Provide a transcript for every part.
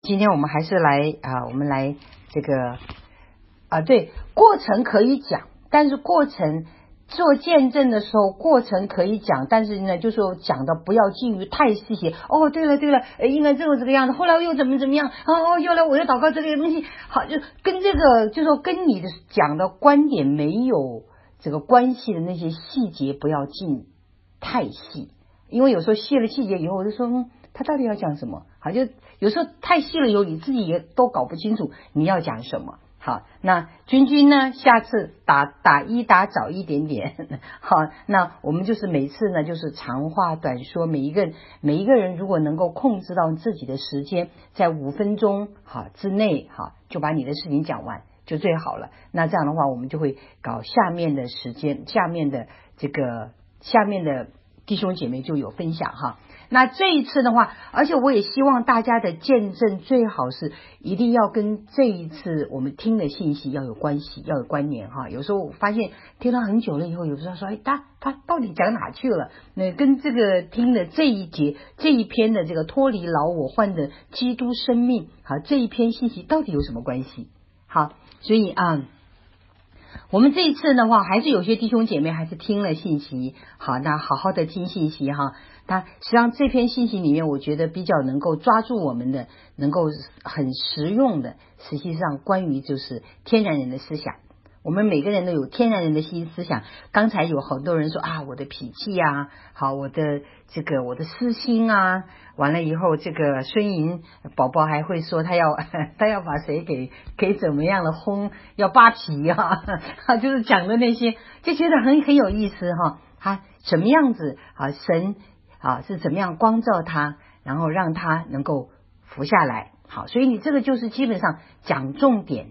今天我们还是我们来这个对，过程可以讲，但是过程做见证的时候，过程可以讲，但是呢，就说讲的不要进于太细节。哦，对了，应该这个样子，后来又怎么样？又来我又祷告这个东西，好，就跟这个就说跟你的讲的观点没有这个关系的那些细节不要进太细，因为有时候细了细节以后，我就说他到底要讲什么？好，就有时候太细了以后，你自己也都搞不清楚你要讲什么。好，那君呢，下次打早一点点。好，那我们就是每次呢就是长话短说，每一个人如果能够控制到自己的时间，在5分钟之内就把你的事情讲完就最好了。那这样的话我们就会搞下面的时间，下面的弟兄姐妹就有分享哈。那这一次的话，而且我也希望大家的见证最好是一定要跟这一次我们听的信息要有关系，要有关联哈。有时候我发现听了很久了以后，有时候说他到底讲哪去了？那跟这个听的这一篇的这个脱离老我换的基督生命这一篇信息到底有什么关系？好，所以我们这一次的话，还是有些弟兄姐妹还是听了信息，好，那好好的听信息哈。它实际上这篇信息里面，我觉得比较能够抓住我们的，能够很实用的，实际上关于就是天然人的思想。我们每个人都有天然人的新思想。刚才有很多人说我的脾气好，我的私心完了以后，这个孙莹宝宝还会说他要把谁给怎么样的轰，要扒皮就是讲的那些，就觉得很有意思他什么样子神是怎么样光照他，然后让他能够服下来。好，所以你这个就是基本上讲重点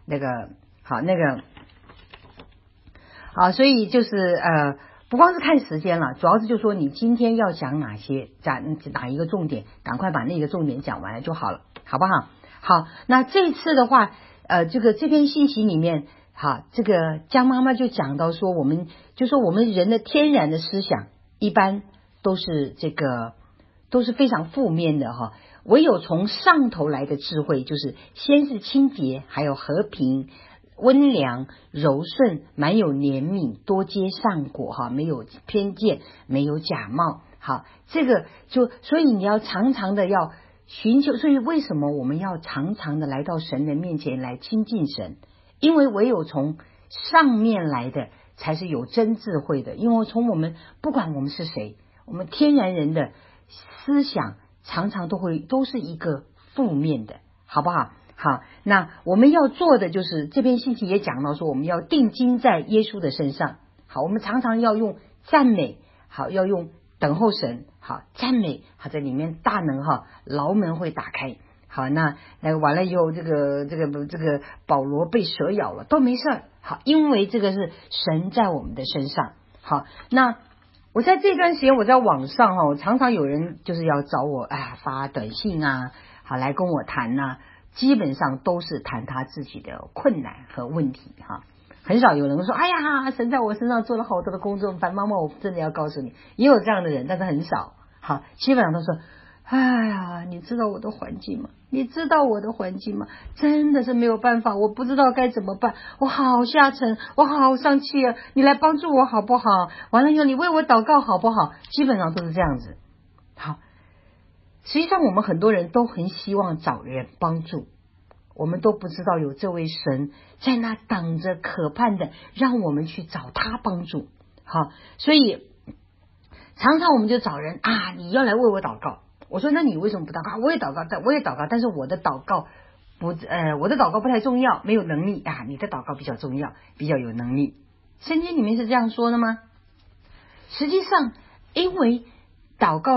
好，所以就是不光是看时间了，主要是就说你今天要讲哪一个重点，赶快把那个重点讲完了就好了，好不好？好，那这次的话这篇信息里面这个江妈妈就讲到说，我们人的天然的思想一般都是非常负面的唯有从上头来的智慧，就是先是清洁，还有和平温良柔顺，满有怜悯，多结善果没有偏见，没有假冒。好，这个所以你要常常的要寻求，所以为什么我们要常常的来到神的面前来亲近神？因为唯有从上面来的才是有真智慧的。因为从我们不管我们是谁，我们天然人的思想常常都是一个负面的，好不好？好，那我们要做的就是这篇信息也讲到说，我们要定睛在耶稣的身上。好，我们常常要用赞美，好，要用等候神，好，赞美在里面大能牢门会打开。好，那完了以后，这个保罗被蛇咬了都没事，好，因为这个是神在我们的身上。好，那我在这段时间我在网上我常常有人就是要找我发短信好来跟我谈基本上都是谈他自己的困难和问题很少有人说神在我身上做了好多的工作，妈妈我真的要告诉你，也有这样的人，但是很少。好，基本上都说你知道我的环境吗？你知道我的环境吗？真的是没有办法，我不知道该怎么办，我好下沉，我好生气你来帮助我好不好？完了以后你为我祷告好不好？基本上都是这样子。好，实际上我们很多人都很希望找人帮助，我们都不知道有这位神在那等着可盼的让我们去找他帮助。好，所以常常我们就找人你要来为我祷告。我说那你为什么不祷告？我也祷告，但是我的祷告不太重要，没有能力你的祷告比较重要，比较有能力。圣经里面是这样说的吗？实际上因为祷告，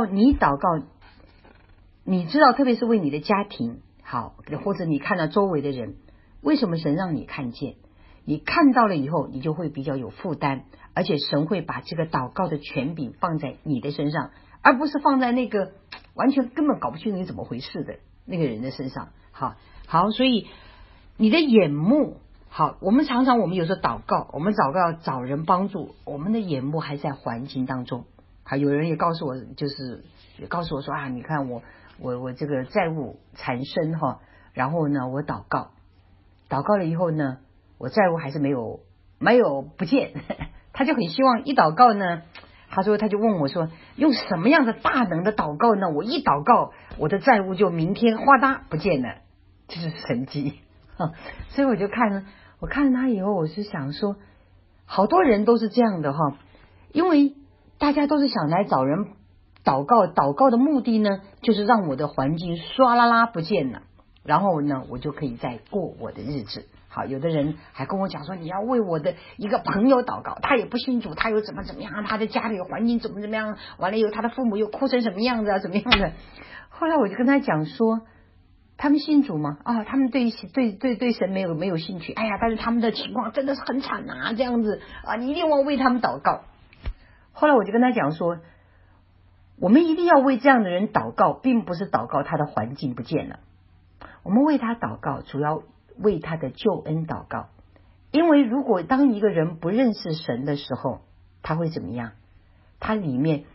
你知道，特别是为你的家庭好，或者你看到周围的人，为什么神让你看见？你看到了以后，你就会比较有负担，而且神会把这个祷告的权柄放在你的身上，而不是放在那个完全根本搞不清楚你怎么回事的那个人的身上。好，所以你的眼目好，我们有时候祷告，我们要找人帮助，我们的眼目还在环境当中。好，有人也告诉我，也告诉我说你看我这个债务缠身哈，然后呢我祷告了以后呢，我债务还是没有不见，他就很希望一祷告呢，他就问我说，用什么样的大能的祷告呢？我一祷告，我的债务就明天哗嗒不见了，这是神迹。所以我看了他以后，我是想说，好多人都是这样的哈，因为大家都是想来找人祷告的目的呢，就是让我的环境唰啦啦不见了，然后呢，我就可以再过我的日子。好，有的人还跟我讲说，你要为我的一个朋友祷告，他也不信主，他又怎么样，他的家里环境怎么样，完了以后他的父母又哭成什么样子啊，怎么样的。后来我就跟他讲说，他们信主吗？啊，他们对神没有兴趣。哎呀，但是他们的情况真的是很惨啊，这样子啊，你一定要为他们祷告。后来我就跟他讲说，我们一定要为这样的人祷告，并不是祷告他的环境不见了，我们为他祷告，主要为他的救恩祷告。因为如果当一个人不认识神的时候，他会怎么样？他的里面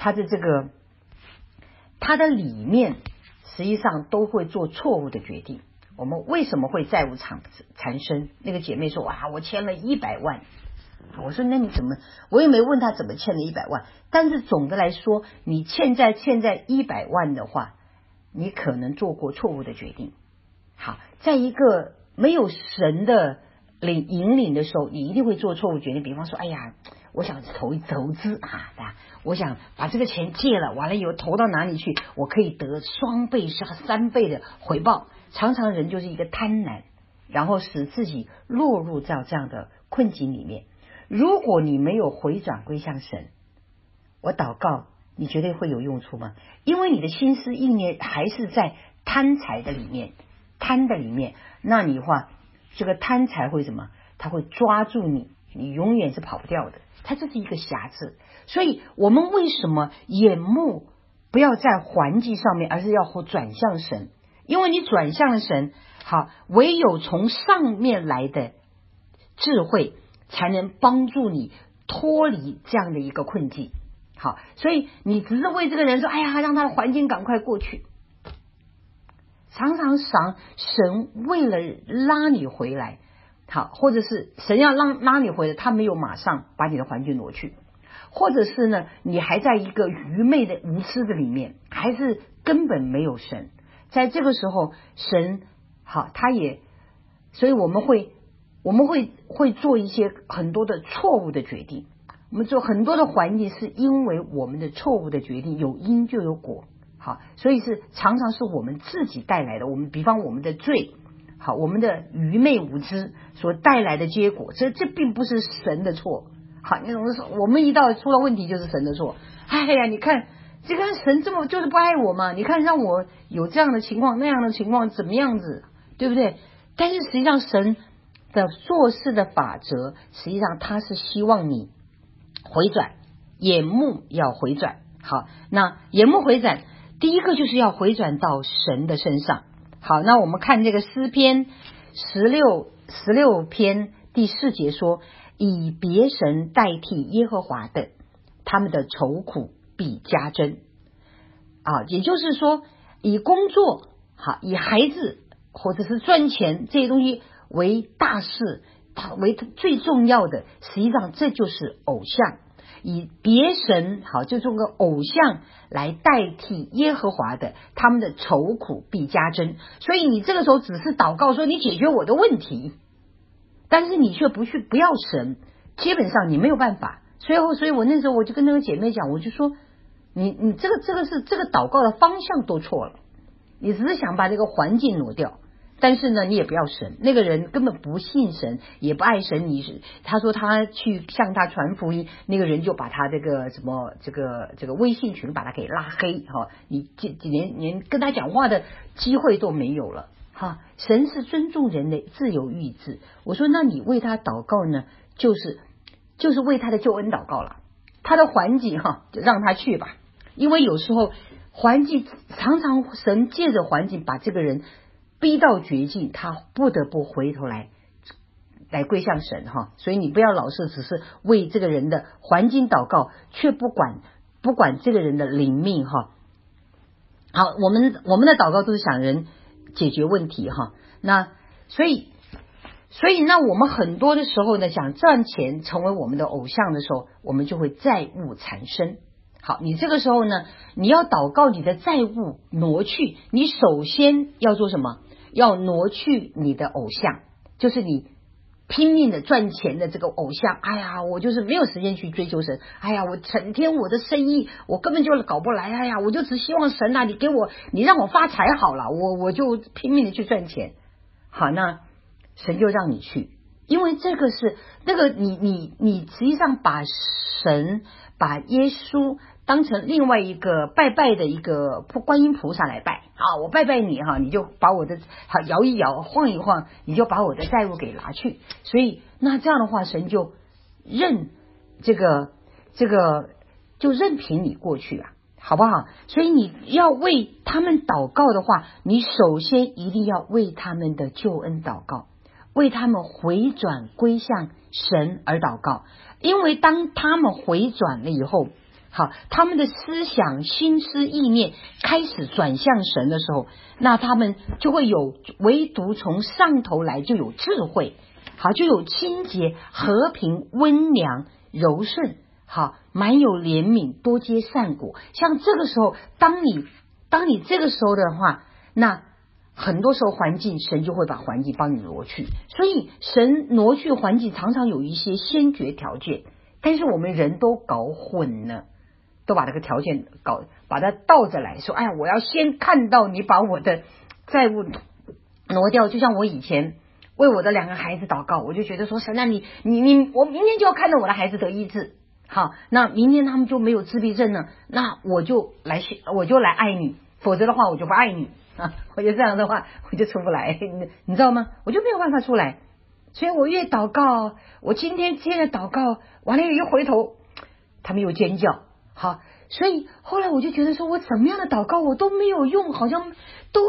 实际上都会做错误的决定。我们为什么会债务缠身？那个姐妹说，哇，我欠了100万。我说那你怎么？我也没问他怎么欠了100万，但是总的来说，你欠债100万的话，你可能做过错误的决定。好，在一个没有神的引领的时候，你一定会做错误决定。比方说，哎呀，我想投资啊，我想把这个钱借了，完了以后投到哪里去，我可以得2倍3倍的回报。常常人就是一个贪婪，然后使自己落入到这样的困境里面。如果你没有回转归向神，我祷告你绝对会有用处吗？因为你的心思意念还是在贪财的里面，那你话这个贪财会什么？他会抓住你永远是跑不掉的。它这是一个瑕疵。所以我们为什么眼目不要在环境上面，而是要转向神？因为你转向了神，好，唯有从上面来的智慧才能帮助你脱离这样的一个困境。好，所以你只是为这个人说，哎呀，让他的环境赶快过去。常常神为了拉你回来，好，或者是神要拉你回来，他没有马上把你的环境挪去，或者是呢，你还在一个愚昧的无知的里面，还是根本没有神。在这个时候，神好，所以我们会做一些很多的错误的决定。我们做很多的环境是因为我们的错误的决定，有因就有果。好，所以常常是我们自己带来的。比方我们的罪，好，我们的愚昧无知所带来的结果，这并不是神的错。好，那种我们出了问题就是神的错。哎呀，你看这个神这么就是不爱我嘛？你看让我有这样的情况那样的情况怎么样子，对不对？但是实际上神的做事的法则，实际上他是希望你回转，眼目要回转。好，那眼目回转，第一个就是要回转到神的身上。好，那我们看这个诗篇16篇第4节说，以别神代替耶和华的，他们的愁苦必加增。也就是说，以工作好，以孩子或者是赚钱这些东西为大事，为最重要的，实际上这就是偶像。以别神好，就用个偶像来代替耶和华的，他们的愁苦必加增。所以你这个时候只是祷告说你解决我的问题，但是你却不要神，基本上你没有办法。所以我那时候我就跟那个姐妹讲，我就说你这个祷告的方向都错了，你只是想把这个环境挪掉。但是呢，你也不要神，那个人根本不信神，也不爱神。他说他去向他传福音，那个人就把他这个微信群把他给拉黑哈，你连跟他讲话的机会都没有了哈。神是尊重人的自由意志。我说那你为他祷告呢，就是为他的救恩祷告了。他的环境就让他去吧，因为有时候环境常常神借着环境把这个人逼到绝境，他不得不回头来归向神哈。所以你不要老是只是为这个人的环境祷告，却不管这个人的灵命哈。 好，我们的祷告都是想人解决问题哈。那所以那我们很多的时候呢，想赚钱成为我们的偶像的时候，我们就会债务缠身。好，你这个时候呢，你要祷告你的债务挪去，你首先要做什么？要挪去你的偶像，就是你拼命的赚钱的这个偶像。哎呀，我就是没有时间去追求神。哎呀，我整天我的生意我根本就搞不来。哎呀，我就只希望神啊，你让我发财好了，我就拼命的去赚钱。好，那神就让你去，因为这个是那个你实际上把神把耶稣当成另外一个拜拜的一个观音菩萨来拜啊！我拜拜你哈，你就把我的摇一摇晃一晃，你就把我的债务给拿去。所以那这样的话，神就任就任凭你过去啊，好不好？所以你要为他们祷告的话，你首先一定要为他们的救恩祷告，为他们回转归向神而祷告。因为当他们回转了以后，好，他们的思想心思意念开始转向神的时候，那他们就会有唯独从上头来就有智慧，好，就有清洁和平温良柔顺，好，满有怜悯多结善果。像这个时候，当你这个时候的话，那很多时候环境神就会把环境帮你挪去。所以神挪去环境常常有一些先决条件，但是我们人都搞混了，都把这个条件把它倒着来说。哎呀，我要先看到你把我的债务挪掉。就像我以前为我的2个孩子祷告，我就觉得说，神啊，我明天就要看到我的孩子得医治。好，那明天他们就没有自闭症了，那我就来爱你，否则的话我就不爱你啊！我就这样的话我就出不来，你知道吗？我就没有办法出来。所以我越祷告，我今天祷告完了一回头，他们又尖叫。好，所以后来我就觉得说，我怎么样的祷告我都没有用，好像都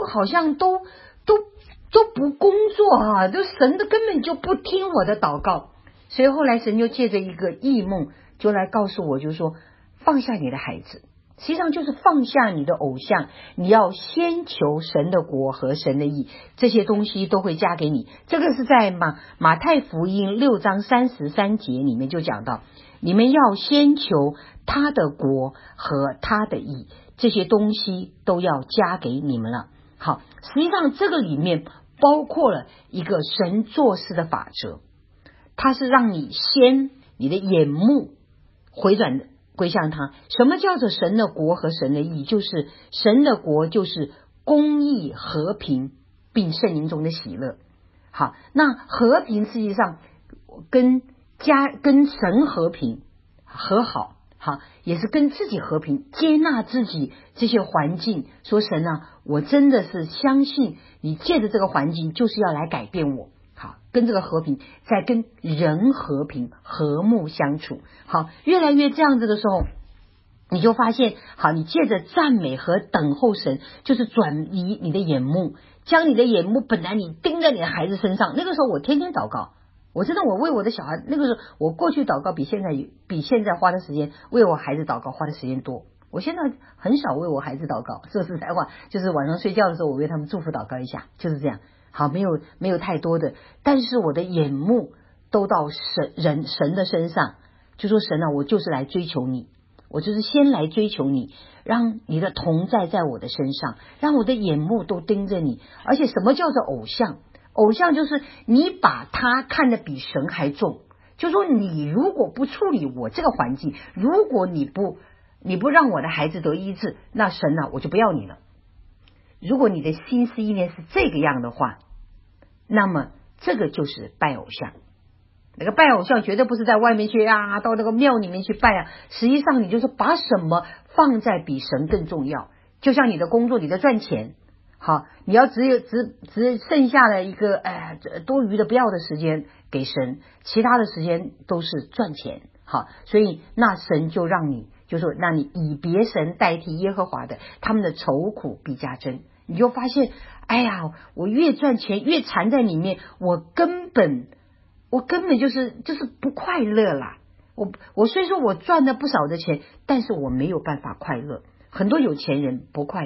不工作啊，就神的根本就不听我的祷告。所以后来神就借着一个异梦就来告诉我，就是说放下你的孩子，实际上就是放下你的偶像，你要先求神的国和神的义，这些东西都会加给你。这个是在马太福音6章33节里面就讲到，你们要先求他的国和他的义，这些东西都要加给你们了。好，实际上这个里面包括了一个神做事的法则，它是让你你的眼目回转归向他。什么叫做神的国和神的义？就是神的国就是公义和平并圣灵中的喜乐。好，那和平实际上跟神和平和好，好，也是跟自己和平，接纳自己这些环境，说神啊，我真的是相信你借着这个环境就是要来改变我。好，跟这个和平，在跟人和平和睦相处。好，越来越这样子的时候，你就发现，好，你借着赞美和等候神，就是转移你的眼目，将你的眼目本来你盯在你的孩子身上。那个时候我天天祷告，我知道我为我的小孩，那个时候我过去祷告比现在花的时间为我孩子祷告花的时间多。我现在很少为我孩子祷告，说实在话，就是晚上睡觉的时候我为他们祝福祷告一下，就是这样。好，没有太多的，但是我的眼目都到神的身上，就说神啊，我就是来追求你，我就是先来追求你，让你的同在在我的身上，让我的眼目都盯着你。而且什么叫做偶像？偶像就是你把他看得比神还重，就说你如果不处理我这个环境，如果你不让我的孩子得医治，那神啊，我就不要你了。如果你的心思意念是这个样的话，那么这个就是拜偶像。那个拜偶像绝对不是在外面去啊，到那个庙里面去拜啊，实际上你就是把什么放在比神更重要。就像你的工作，你的赚钱，好，你要只剩下的一个多余的不要的时间给神，其他的时间都是赚钱。好，所以那神就让你，就说让你以别神代替耶和华的，他们的愁苦必加增。你就发现，哎呀，我越赚钱越缠在里面，我根本就是不快乐啦。我虽说我赚了不少的钱，但是我没有办法快乐。很多有钱人不快乐，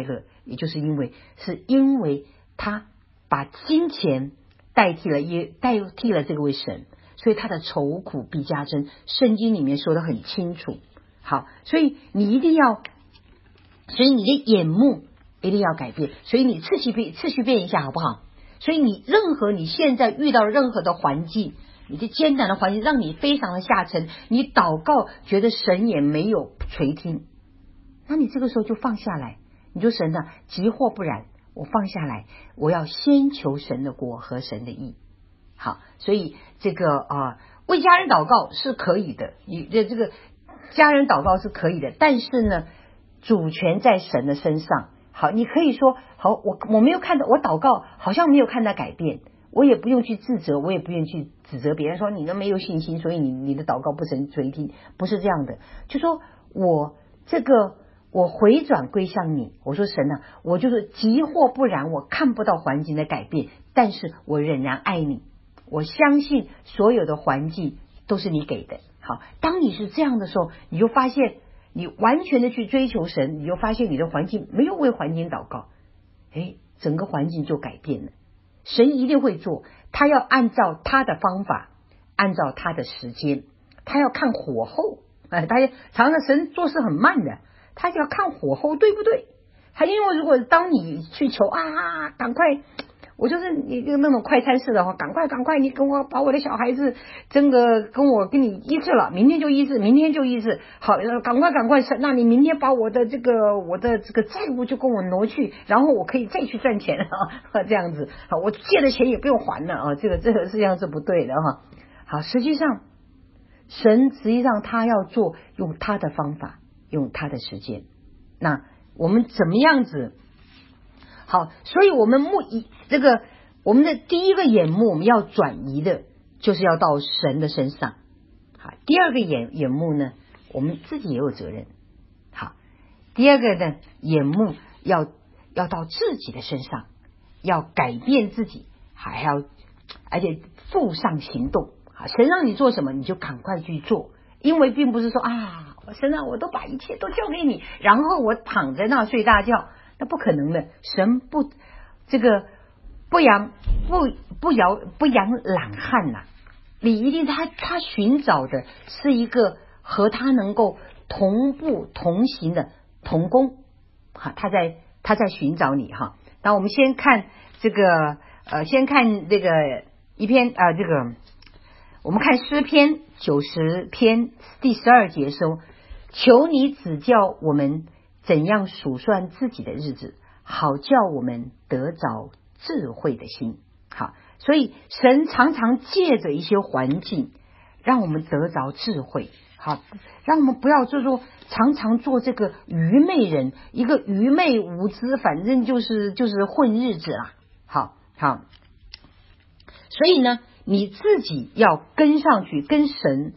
也就是因为他把金钱代替了这位神，所以他的愁苦必加增。圣经里面说得很清楚。好，所以你的眼目一定要改变，所以你次序变一下好不好？所以你现在遇到任何的环境，你的艰难的环境让你非常的下沉，你祷告觉得神也没有垂听，那你这个时候就放下来，你说神啊，急或不然，我放下来，我要先求神的国和神的义。好，所以这个为家人祷告是可以的，你的这个家人祷告是可以的，但是呢，主权在神的身上。好，你可以说好，我没有看到，我祷告好像没有看到改变，我也不用去自责，我也不用去指责别人说你都没有信心，所以你的祷告不曾垂听，不是这样的。就说我回转归向你，我说神啊，我就是急或不然，我看不到环境的改变，但是我仍然爱你，我相信所有的环境都是你给的。好，当你是这样的时候，你就发现你完全的去追求神，你就发现你的环境没有为环境祷告，整个环境就改变了。神一定会做，他要按照他的方法，按照他的时间，他要看火候。大家常常神做事很慢的，他要看火候对不对。还因为如果当你去求赶快，我就是你那种快餐式的话，赶快你跟我把我的小孩子真的跟你医治了，明天就医治，好，赶快，那你明天把我的这个债务就跟我挪去，然后我可以再去赚钱这样子，好，我借的钱也不用还了这个实际上是不对的好，实际上神他要做，用他的方法，用他的时间。那我们怎么样子？好，所以我们我们的第一个眼目我们要转移的，就是要到神的身上。好，第二个眼目呢，我们自己也有责任。好，第二个呢，眼目要到自己的身上，要改变自己，而且付上行动。好，神让你做什么，你就赶快去做，因为并不是说神啊，我都把一切都交给你，然后我躺在那睡大觉，那不可能的。神不扬懒汉呐，你一定他寻找的是一个和他能够同步同行的同工。好，他在寻找你哈。那我们先看这个一篇我们看诗篇90篇第12节说，求你指教我们怎样数算自己的日子，好叫我们得着智慧的心。好，所以神常常借着一些环境让我们得着智慧。好，让我们不要就是说常常做这个愚昧人，一个愚昧无知，反正就是混日子啦。好，所以呢，你自己要跟上去，跟神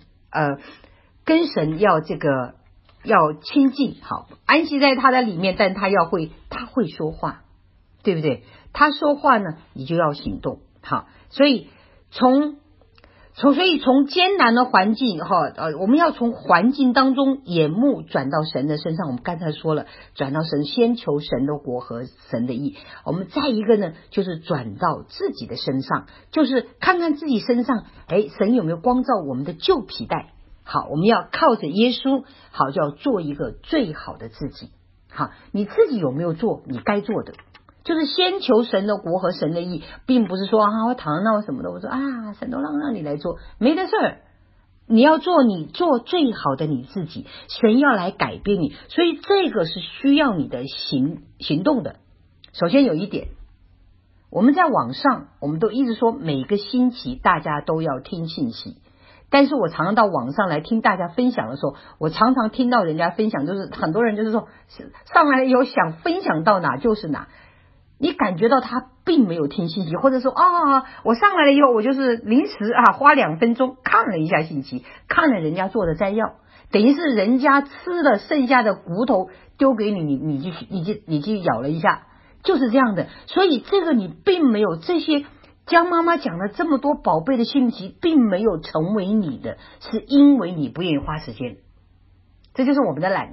要亲近。好，安息在他的里面，但他会说话，对不对？他说话呢，你就要行动。好，所以从艰难的环境我们要从环境当中眼目转到神的身上。我们刚才说了，转到神，先求神的国和神的义。我们再一个呢，就是转到自己的身上，就是看看自己身上神有没有光照我们的旧皮带。好，我们要靠着耶稣，好，就要做一个最好的自己。好，你自己有没有做你该做的？就是先求神的国和神的义，并不是说我躺在那什么的，我说神都让你来做，没的事儿。你做最好的你自己，神要来改变你，所以这个是需要你的行动的。首先有一点，我们在网上我们都一直说每个星期大家都要听信息，但是我常常到网上来听大家分享的时候，我常常听到人家分享，就是很多人就是说上来有想分享到哪就是哪，你感觉到他并没有听信息，或者说我上来了以后，我就是临时花2分钟看了一下信息，看了人家做的摘要，等于是人家吃了剩下的骨头丢给你去咬了一下，就是这样的。所以这个你并没有，这些江妈妈讲了这么多宝贝的信息并没有成为你的，是因为你不愿意花时间，这就是我们的懒惰。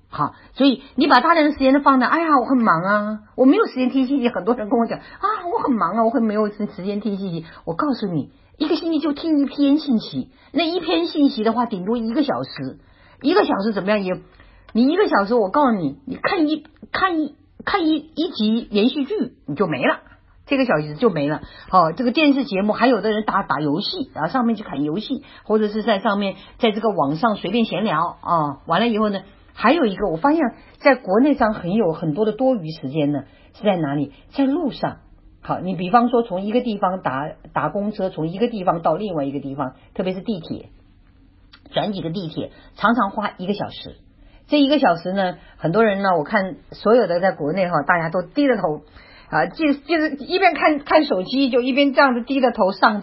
好，所以你把大量的时间都放在，哎呀，我很忙啊，我没有时间听信息。很多人跟我讲啊，我很忙啊，我很没有时间听信息。我告诉你，一个星期就听一篇信息，那一篇信息的话，顶多1个小时，1个小时怎么样也，你1个小时，我告诉你，你看一集连续剧，你就没了。这个小时就没了。好，这个电视节目还有的人打游戏，然后上面去看游戏，或者是在上面在这个网上随便闲聊啊。完了以后呢，还有一个我发现在国内上很多的多余时间呢，是在哪里？在路上。好，你比方说从一个地方打公车，从一个地方到另外一个地方，特别是地铁，转几个地铁，常常花1个小时。这1个小时呢，很多人呢，我看所有的在国内哈，大家都低着头。就是一边看手机，就一边这样子低着头上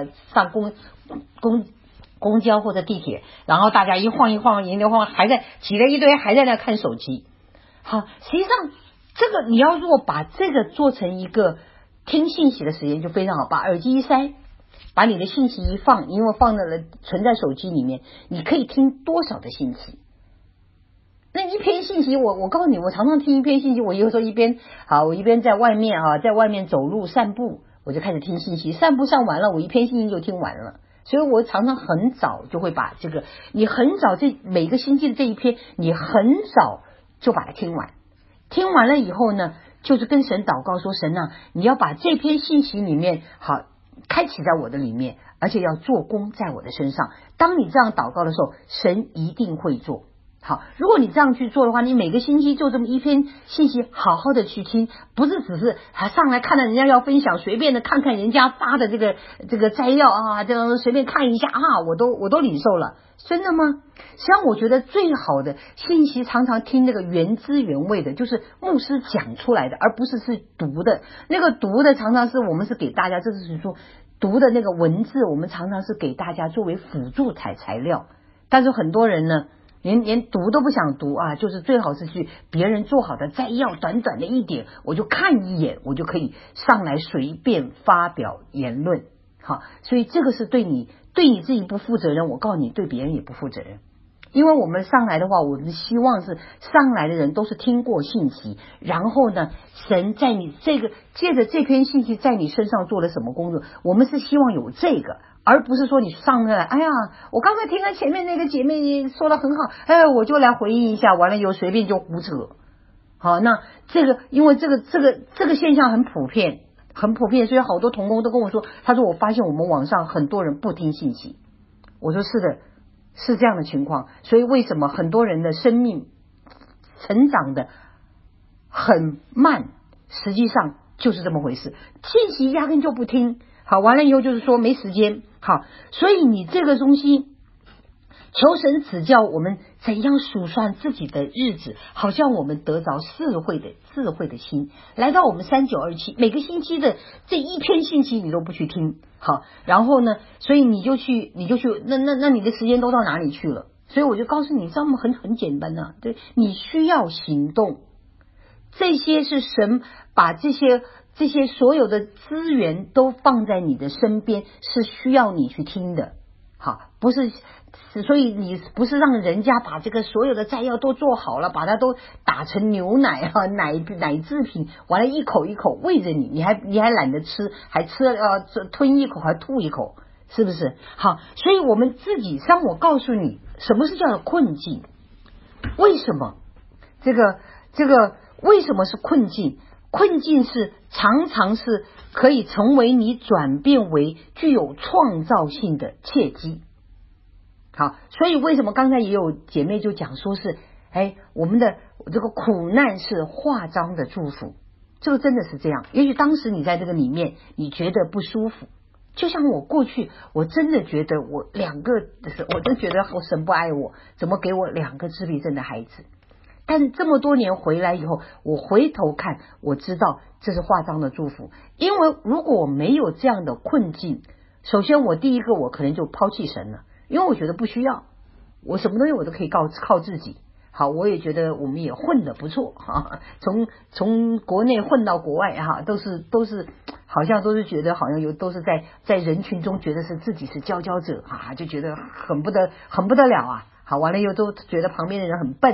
公交或者地铁，然后大家一晃一晃，还在挤了一堆，还在那看手机。好，实际上这个你要如果把这个做成一个听信息的时间就非常好，把耳机一塞，把你的信息一放，因为放在了存在手机里面，你可以听多少的信息。那一篇信息，我告诉你，我常常听一篇信息，我有时候我一边在外面走路散步，我就开始听信息，散步上完了，我一篇信息就听完了。所以我常常很早就会把这个，你很早每个星期的这一篇，你很早就把它听完。听完了以后呢，就是跟神祷告说，神啊，你要把这篇信息里面好开启在我的里面，而且要做工在我的身上。当你这样祷告的时候，神一定会做。好，如果你这样去做的话，你每个星期就这么一篇信息好好的去听，不是只是还上来看到人家要分享，随便的看看人家发的这个摘要啊，这样随便看一下啊，我都领受了。真的吗？实际上我觉得最好的信息常常听那个原汁原味的，就是牧师讲出来的，而不是读的。那个读的常常是我们是给大家，这是说读的那个文字，我们常常是给大家作为辅助材料。但是很多人呢，连读都不想读啊，就是最好是去别人做好的摘要，短短的一点，我就看一眼，我就可以上来随便发表言论。好，所以这个是对你自己不负责任，我告诉你，对别人也不负责任。因为我们上来的话，我们希望是上来的人都是听过信息，然后呢，神在你借着这篇信息在你身上做了什么工作，我们是希望有这个，而不是说你上来，哎呀，我刚才听了前面那个姐妹说的很好，哎，我就来回应一下，完了以后随便就胡扯。好，那这个因为这个现象很普遍，所以好多同工都跟我说，他说我发现我们网上很多人不听信息。我说是的，是这样的情况。所以为什么很多人的生命成长的很慢，实际上就是这么回事，信息压根就不听。好，完了以后就是说没时间。好，所以你这个东西求神指教我们怎样数算自己的日子，好像我们得着智慧的心，来到我们3927每个星期的这一篇信息你都不去听。好，然后呢，所以你就去那你的时间都到哪里去了？所以我就告诉你，这么很简单啊，对，你需要行动。这些是神把这些所有的资源都放在你的身边，是需要你去听的。好，不是，所以你不是让人家把这个所有的摘要都做好了，把它都打成牛奶啊，奶制品，完了一口一口喂着你，你还懒得吃，还吞一口还吐一口，是不是？好，所以我们自己让我告诉你，什么是叫做困境？为什么这个为什么是困境？困境是常常是可以成为你转变为具有创造性的契机。好，所以为什么刚才也有姐妹就讲说是，我们的这个苦难是化妆的祝福，这个真的是这样。也许当时你在这个里面你觉得不舒服，就像我过去我真的觉得我真觉得神不爱我，怎么给我2个自闭症的孩子。但这么多年回来以后，我回头看，我知道这是化妆的祝福。因为如果我没有这样的困境，首先我第一个我可能就抛弃神了，因为我觉得不需要，我什么东西我都可以靠自己。好，我也觉得我们也混得不错哈，从国内混到国外哈，都是好像都是觉得好像都是在人群中觉得是自己是佼佼者啊，就觉得很不得了啊。好，完了又都觉得旁边的人很笨呐。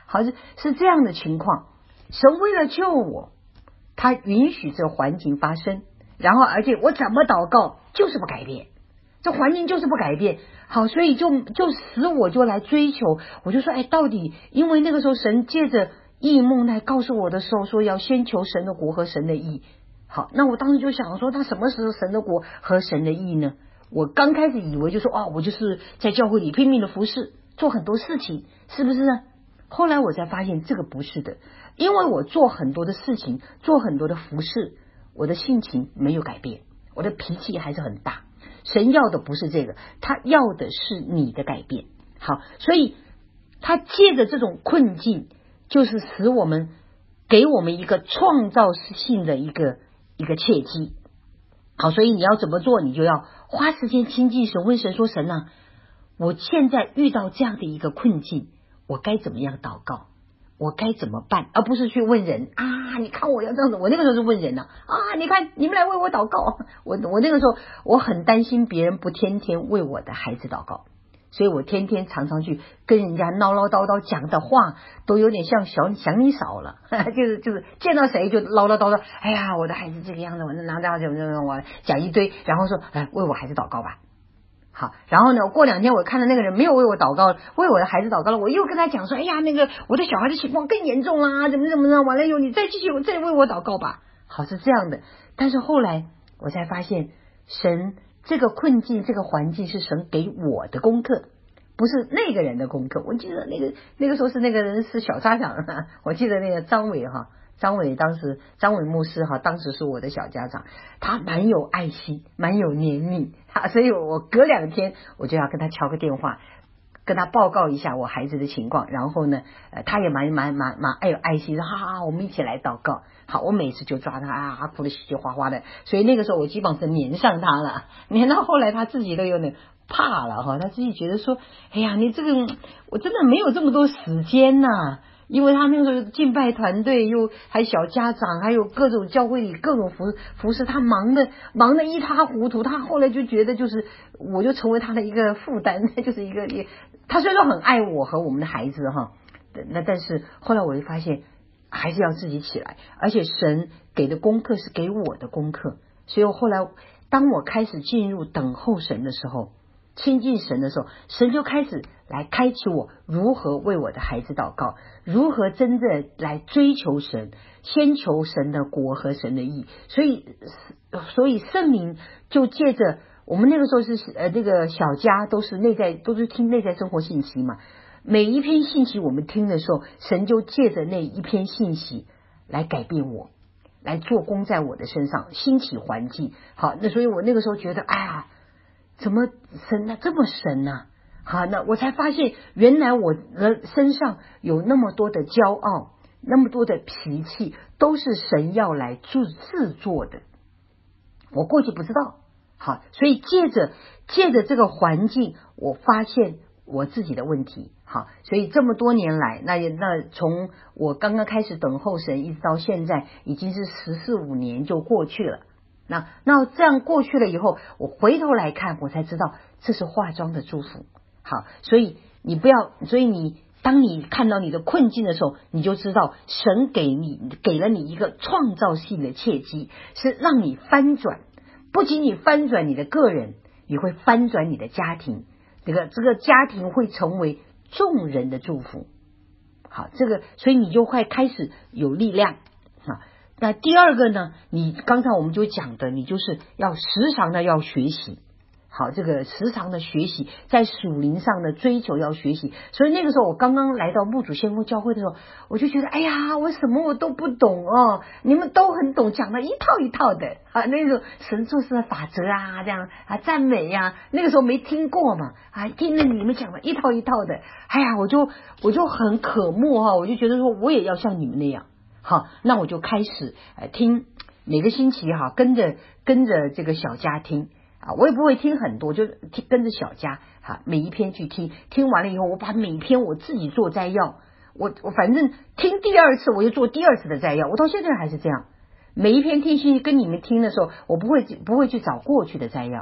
好，是这样的情况。神为了救我，他允许这环境发生，然后而且我怎么祷告就是不改变，这环境就是不改变。好，所以就使我就来追求，我就说到底，因为那个时候神借着异梦来告诉我的时候，说要先求神的国和神的义。好，那我当时就想说，那什么是神的国和神的义呢？我刚开始以为就说我就是在教会里拼命的服侍，做很多事情，是不是呢？后来我才发现这个不是的，因为我做很多的事情，做很多的服侍，我的性情没有改变，我的脾气还是很大。神要的不是这个，他要的是你的改变。好，所以他借着这种困境，就是使我们给我们一个创造性的一个契机。好，所以你要怎么做，你就要花时间亲近神，问神说，神啊，我现在遇到这样的一个困境，我该怎么样祷告，我该怎么办，而不是去问人你看我要这样子。我那个时候是问人你看你们来为我祷告。我那个时候我很担心别人不天天为我的孩子祷告，所以我天天常常去跟人家唠唠叨叨，讲的话都有点像想你少了就是见到谁就唠唠叨叨，哎呀我的孩子这个样子，我拿到我讲一堆，然后说为我孩子祷告吧。好，然后呢，过2天我看到那个人没有为我祷告，为我的孩子祷告了，我又跟他讲说，哎呀那个我的小孩的情况更严重啦，怎么样，完了以后你再继续再为我祷告吧。好，是这样的。但是后来我才发现，神这个困境这个环境是神给我的功课，不是那个人的功课。我记得那个时候是那个人是小家长，我记得那个张伟当时张伟牧师当时是我的小家长，他蛮有爱心，蛮有怜悯所以我隔2天我就要跟他敲个电话，跟他报告一下我孩子的情况，然后呢他也蛮有爱心，我们一起来祷告。好，我每次就抓他哭得稀里哗哗的，所以那个时候我基本上是黏上他了，黏到后来他自己都有点怕了他自己觉得说，哎呀你这个我真的没有这么多时间因为他那个时候敬拜团队又还小家长，还有各种教会里各种服侍，他忙得一塌糊涂。他后来就觉得就是我就成为他的一个负担，就是一个他虽然说很爱我和我们的孩子但是后来我就发现还是要自己起来，而且神给的功课是给我的功课。所以后来当我开始进入等候神的时候，亲近神的时候，神就开始来开启我如何为我的孩子祷告，如何真正来追求神，先求神的国和神的义。所以圣灵就借着我们那个时候是那个小家都是听内在生活信息嘛，每一篇信息我们听的时候，神就借着那一篇信息来改变我，来做工在我的身上，兴起环境。好，那所以我那个时候觉得怎么神这么神好，那我才发现原来我的身上有那么多的骄傲，那么多的脾气，都是神要来制作的，我过去不知道。好，所以借着这个环境，我发现我自己的问题。好，所以这么多年来，那从我刚刚开始等候神一直到现在，已经是14-15年就过去了。那这样过去了以后，我回头来看，我才知道这是化妆的祝福。好，所以当你看到你的困境的时候，你就知道神给了你一个创造性的契机，是让你翻转，不仅你翻转你的个人，你会翻转你的家庭，这个家庭会成为众人的祝福。好，所以你就会开始有力量。那第二个呢，你刚才我们就讲的，你就是要时常的要学习。好，这个时常的学习，在属灵上的追求要学习。所以那个时候我刚刚来到牧主先锋教会的时候，我就觉得哎呀，我什么我都不懂你们都很懂，讲的一套一套的那种神做事的法则这样赞美那个时候没听过嘛听了你们讲的一套一套的，哎呀我就很渴慕我就觉得说我也要像你们那样。好，那我就开始听，每个星期跟着这个小家听我也不会听很多，就跟着小家每一篇去听完了以后，我把每一篇我自己做摘要，我反正听第2次我就做第2次的摘要，我到现在还是这样。每一篇听信息跟你们听的时候，我不会去找过去的摘要，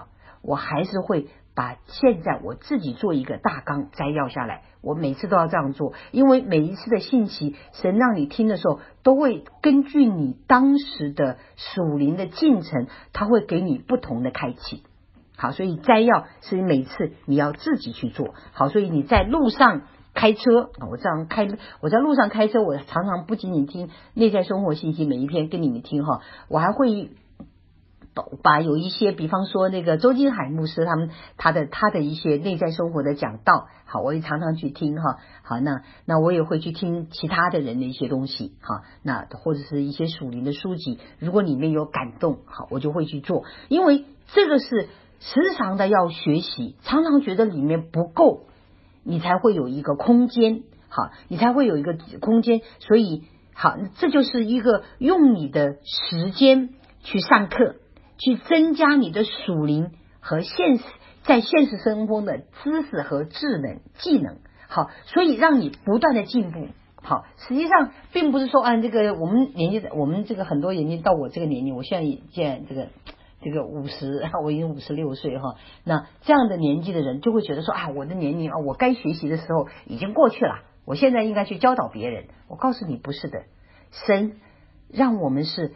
我还是会把现在我自己做一个大纲摘要下来，我每次都要这样做，因为每一次的信息神让你听的时候，都会根据你当时的属灵的进程，他会给你不同的开启。好，所以摘要是每次你要自己去做。好，所以你在路上开车，我在路上开车，我常常不仅仅听内在生活信息每一篇跟你们听哈，我还会把有一些，比方说那个周金海牧师他的一些内在生活的讲道，好，我也常常去听哈。好，那我也会去听其他的人的一些东西，好，那或者是一些属灵的书籍，如果里面有感动，好，我就会去做，因为这个是时常的要学习，常常觉得里面不够，你才会有一个空间，好，你才会有一个空间，所以好，这就是一个用你的时间去上课，去增加你的属灵和在现实生活中的知识和技能，好，所以让你不断的进步。好，实际上并不是说这个我们这个很多年纪到我这个年龄，我现在这个50，我已经56岁哈。那这样的年纪的人就会觉得说我的年龄我该学习的时候已经过去了，我现在应该去教导别人。我告诉你不是的，神让我们是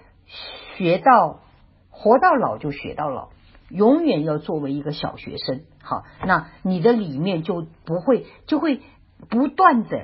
活到老就学到老，永远要作为一个小学生。好，那你的里面就会不断的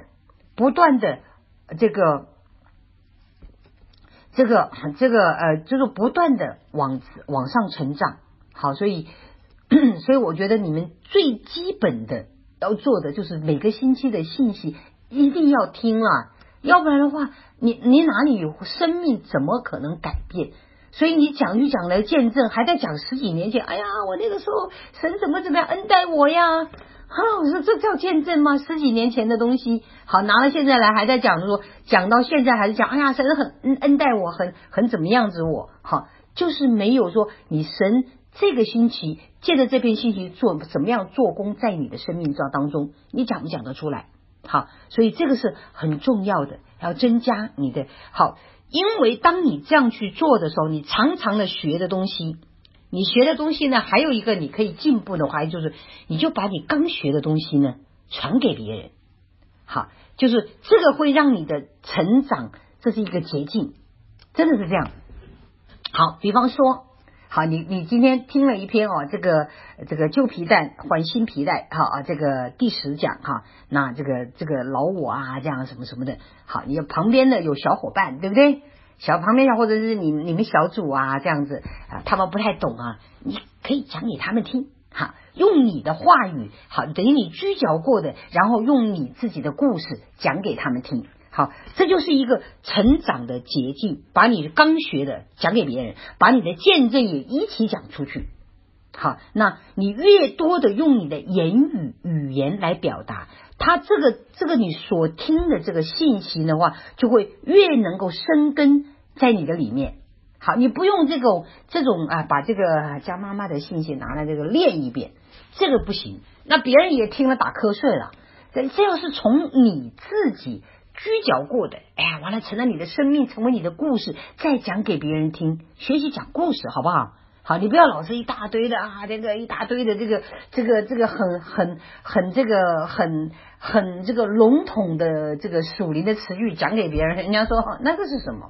就是不断的往上成长。好，所以我觉得你们最基本的要做的就是每个星期的信息一定要听啊，要不然的话你哪里有生命怎么可能改变？所以你讲来见证，还在讲10几年前，我那个时候神怎么样恩待我呀，我说这叫见证吗？10几年前的东西，好，拿了现在来还在讲，说讲到现在还是讲，神很恩待我，很怎么样子我，好，就是没有说你神这个星期借着这篇信息怎么样做工在你的生命当中，你讲不讲得出来？好，所以这个是很重要的，要增加你的好。因为当你这样去做的时候，你常常的学的东西，呢，还有一个你可以进步的话，就是你就把你刚学的东西呢传给别人。好，就是这个会让你的成长，这是一个捷径，真的是这样。好，比方说，好，你今天听了一篇这个旧皮带换新皮带，这个第10讲哈，那这个老我这样什么什么的，好，你旁边的有小伙伴，对不对？旁边或者是你们小组这样子他们不太懂你可以讲给他们听，用你的话语，好，等于你居脚过的，然后用你自己的故事讲给他们听。好，这就是一个成长的捷径，把你刚学的讲给别人，把你的见证也一起讲出去。好，那你越多的用你的语言来表达，他这个你所听的这个信息的话，就会越能够生根在你的里面。好，你不用这种把这个家妈妈的信息拿来这个练一遍，这个不行，那别人也听了打瞌睡了。这要是从你自己居脚过的，完了成了你的生命，成为你的故事，再讲给别人听，学习讲故事好不好？好，你不要老是一大堆的这个一大堆的这个很这个笼统的这个属灵的词语讲给别人，人家说那个是什么？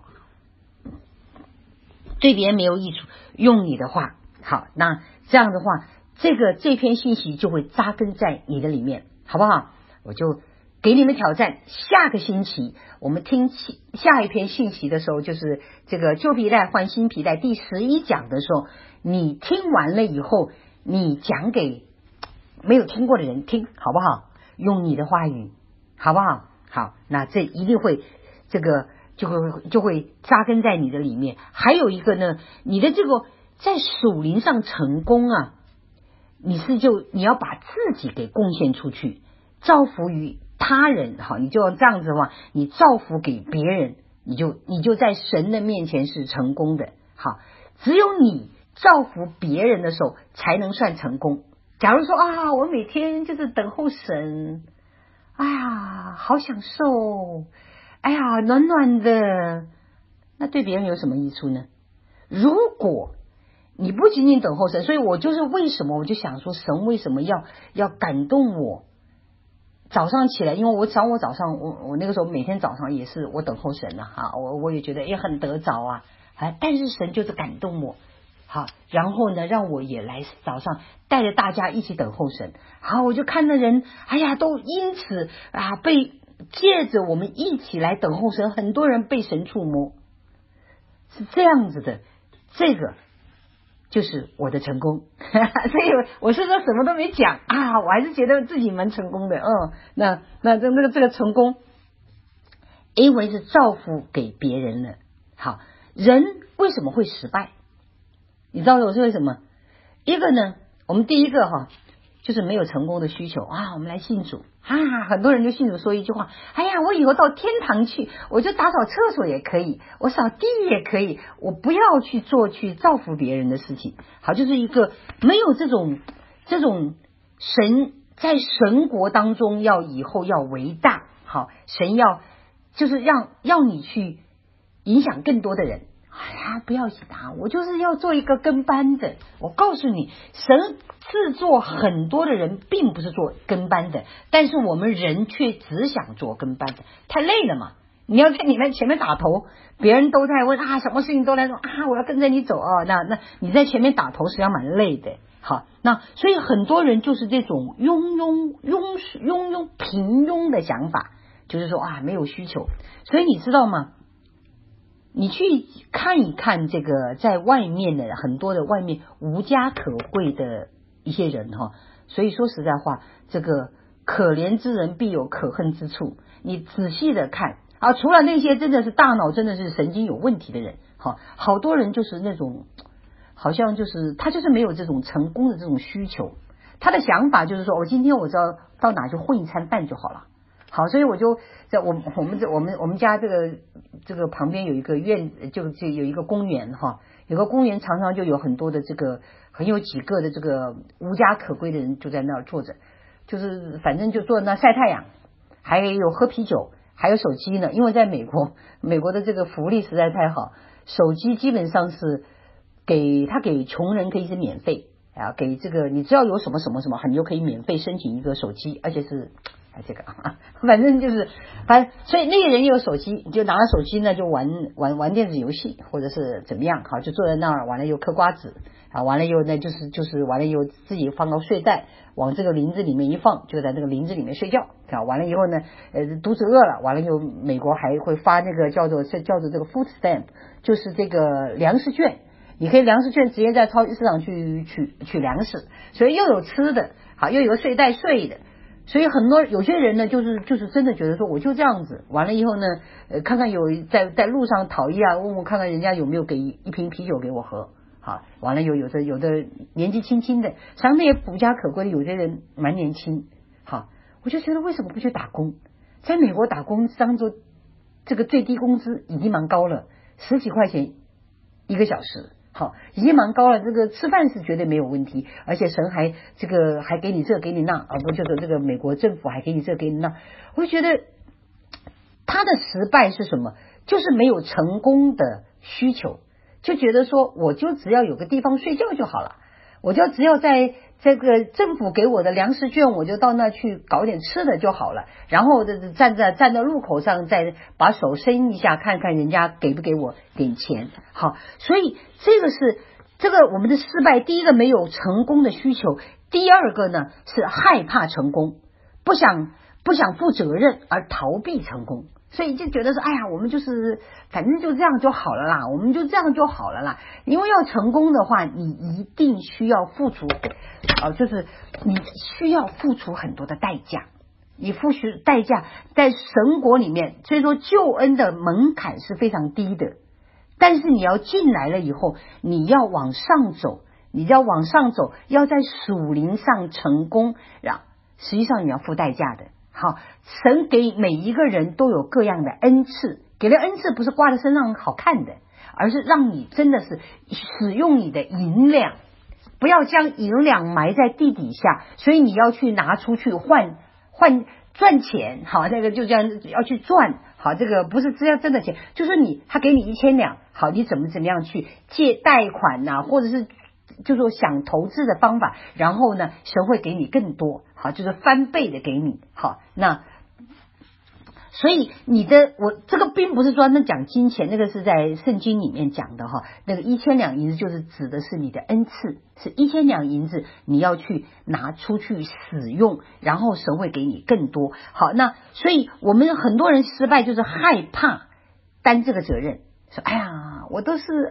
对别人没有益处，用你的话。好，那这样的话，这篇信息就会扎根在你的里面，好不好？我就给你们挑战，下个星期我们听下一篇信息的时候，就是这个旧皮带换新皮带第11讲的时候，你听完了以后，你讲给没有听过的人听，好不好？用你的话语，好不好？好，那这一定会这个就会扎根在你的里面。还有一个呢，你的这个在属灵上成功你要把自己给贡献出去，造福于他人。好，你就要这样子的话，你造福给别人，你就在神的面前是成功的。好，只有你造福别人的时候才能算成功。假如说我每天就是等候神，好享受，暖暖的，那对别人有什么益处呢？如果你不仅仅等候神，所以我就是为什么我就想说，神为什么要感动我？早上起来，因为我早上我那个时候每天早上也是我等候神啊，我也觉得也很得着啊，但是神就是感动我，好，然后呢让我也来早上带着大家一起等候神，好，我就看的人，哎呀，都因此被借着我们一起来等候神，很多人被神触摸，是这样子的，这个就是我的成功所以我是说什么都没讲我还是觉得自己蛮成功的。那这个成功因为是造福给别人了。好，人为什么会失败？你知道我是为什么？一个呢，我们第一个就是没有成功的需求我们来信主很多人就信主说一句话，哎呀，我以后到天堂去，我就打扫厕所也可以，我扫地也可以，我不要去做去造福别人的事情。好，就是一个没有这种神在神国当中以后要为大。好，神就是要你去影响更多的人。不要紧我就是要做一个跟班的。我告诉你，神制作很多的人并不是做跟班的，但是我们人却只想做跟班的，太累了嘛。你要在你们前面打头，别人都在问什么事情都来说我要跟着你走那你在前面打头实际上蛮累的。好，那所以很多人就是这种庸平庸的想法，就是说没有需求。所以你知道吗？你去看一看这个在外面的很多的外面无家可归的一些人所以说实在话，这个可怜之人必有可恨之处。你仔细的看除了那些真的是大脑真的是神经有问题的人好多人就是那种好像就是他就是没有这种成功的这种需求，他的想法就是说我今天我只要到哪去混一餐饭就好了。好，所以我就在我们家这个旁边有一个院，就有一个公园有个公园常常就有很多的很有几个的这个无家可归的人就在那儿坐着，就是反正就坐在那晒太阳，还有喝啤酒，还有手机呢。因为在美国的这个福利实在太好，手机基本上是给穷人可以是免费给这个你只要有什么你就可以免费申请一个手机，而且是这个反正所以那个人有手机，就拿着手机呢就玩电子游戏或者是怎么样，好，就坐在那儿，完了又嗑瓜子完了又呢就是完了又自己放到睡袋往这个林子里面一放，就在那个林子里面睡觉完了以后呢肚子饿了，完了又美国还会发那个叫做这个 food stamp， 就是这个粮食券，你可以粮食券直接在超级市场去取粮食，所以又有吃的好，又有个睡袋睡的。所以很多有些人呢就是真的觉得说我就这样子，完了以后呢看看有在路上讨一问问看看人家有没有给一瓶啤酒给我喝。好，完了有的年纪轻轻的，像那些无家可归的有些人蛮年轻。好，我就觉得为什么不去打工？在美国打工当中这个最低工资已经蛮高了，10几块钱一个小时。好，已经蛮高了，这个吃饭是绝对没有问题，而且神还给你这给你那不就是这个美国政府还给你这给你那。我就觉得他的失败是什么？就是没有成功的需求，就觉得说我就只要有个地方睡觉就好了，我就只要在这个政府给我的粮食券，我就到那去搞点吃的就好了，然后站在路口上再把手伸一下，看看人家给不给我点钱。好，所以这个我们的失败，第一个没有成功的需求，第二个呢是害怕成功，不想负责任而逃避成功。所以就觉得说我们就是反正就这样就好了啦，我们就这样就好了啦。因为要成功的话，你一定需要付出就是你需要付出很多的代价，你付出代价在神国里面，所以说救恩的门槛是非常低的，但是你要进来了以后，你要往上走，要在属灵上成功，实际上你要付代价的。好，神给每一个人都有各样的恩赐，给了恩赐不是挂在身上好看的，而是让你真的是使用你的银两，不要将银两埋在地底下，所以你要去拿出去换赚钱。好，那个就这样要去赚。好，这个不是只要真的钱，就是他给你1000两，好，你怎么样去借贷款或者是就是说想投资的方法，然后呢，神会给你更多，好，就是翻倍的给你，好，那所以我这个并不是说那讲金钱，那个是在圣经里面讲的哈，那个1000两银子就是指的是你的恩赐，是1000两银子你要去拿出去使用，然后神会给你更多。好，那所以我们很多人失败就是害怕担这个责任，说哎呀，我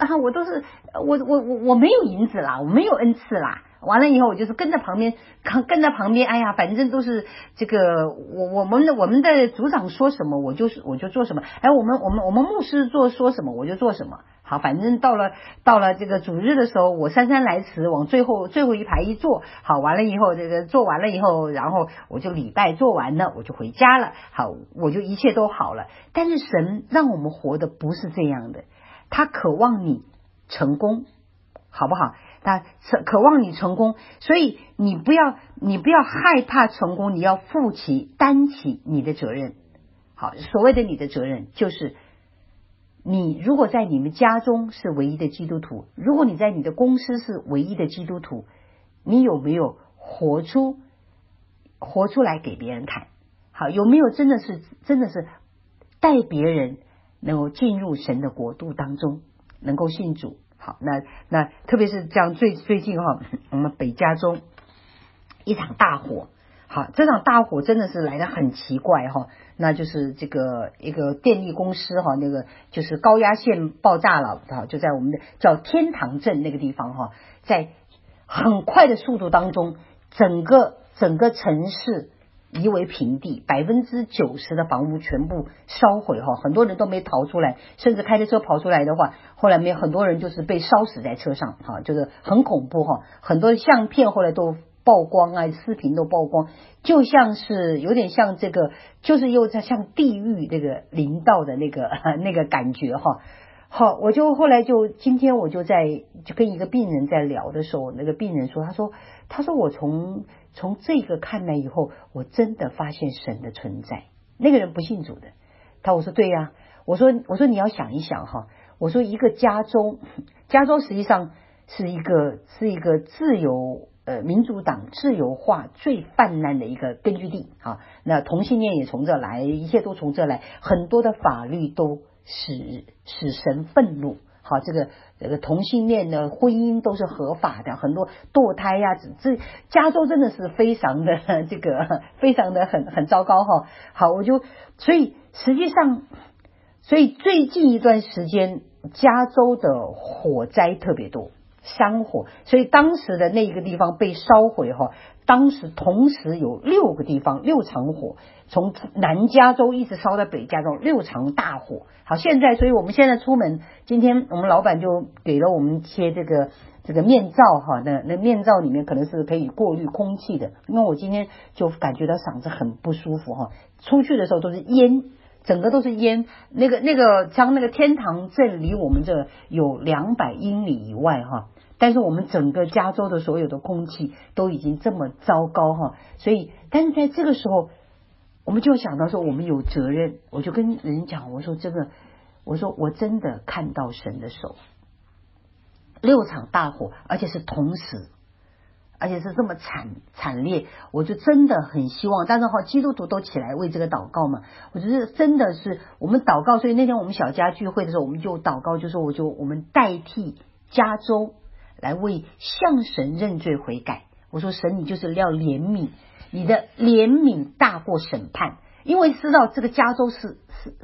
没有银子啦，我没有恩赐啦。完了以后，我就是跟在旁边，哎呀，反正都是这个，我们的组长说什么，我就做什么，哎，我们牧师说什么，我就做什么。好，反正到了这个主日的时候，我姗姗来迟，往最后一排一坐，好，完了以后这个做完了以后，然后我就礼拜做完了，我就回家了，好，我就一切都好了。但是神让我们活的不是这样的，他渴望你成功，好不好？他渴望你成功，所以你不要害怕成功，你要担起你的责任。好，所谓的你的责任就是你如果在你们家中是唯一的基督徒，如果你在你的公司是唯一的基督徒，你有没有活出来给别人看？好，有没有真的是带别人能够进入神的国度当中，能够信主？好，那特别是这样最近哈，我们北加州一场大火，好，这场大火真的是来得很奇怪哈，那就是这个一个电力公司哈，那个就是高压线爆炸了，就在我们的叫天堂镇那个地方哈，在很快的速度当中，整个城市夷为平地，90%的房屋全部烧毁哈，很多人都没逃出来，甚至开着车跑出来的话，后来很多人就是被烧死在车上哈，就是很恐怖哈，很多相片后来都曝光啊，视频都曝光，就像是有点像这个，就是又在像地狱这个临到的那个感觉哈。好，我就后来今天我就跟一个病人在聊的时候，那个病人说，他说我从这个看来以后，我真的发现神的存在。那个人不信主的，我说对呀，我说你要想一想哈，我说一个加州实际上是一个自由民主党自由化最泛滥的一个根据地啊，那同性恋也从这来，一切都从这来，很多的法律都使神愤怒。好，这个同性恋的婚姻都是合法的，很多堕胎呀，这加州真的是非常的非常的很糟糕哈。好，所以实际上，最近一段时间加州的火灾特别多，山火，所以当时的那个地方被烧毁哈，当时同时有6场火，从南加州一直烧到北加州，6场大火。好，所以我们现在出门，今天我们老板就给了我们一些这个面罩哈，那面罩里面可能是可以过滤空气的，因为我今天就感觉到嗓子很不舒服哈，出去的时候都是烟，整个都是烟，那个像那个天堂镇离我们这有200英里以外哈，但是我们整个加州的所有的空气都已经这么糟糕哈，所以但是在这个时候，我们就想到说我们有责任，我就跟人讲，我说我真的看到神的手，6场大火，而且是同时，而且是这么惨烈，我就真的很希望，但是基督徒都起来为这个祷告嘛，我觉得真的是我们祷告，所以那天我们小家聚会的时候，我们就祷告，就说我们代替加州来为向神认罪悔改。我说神，你就是要怜悯，你的怜悯大过审判，因为知道这个加州是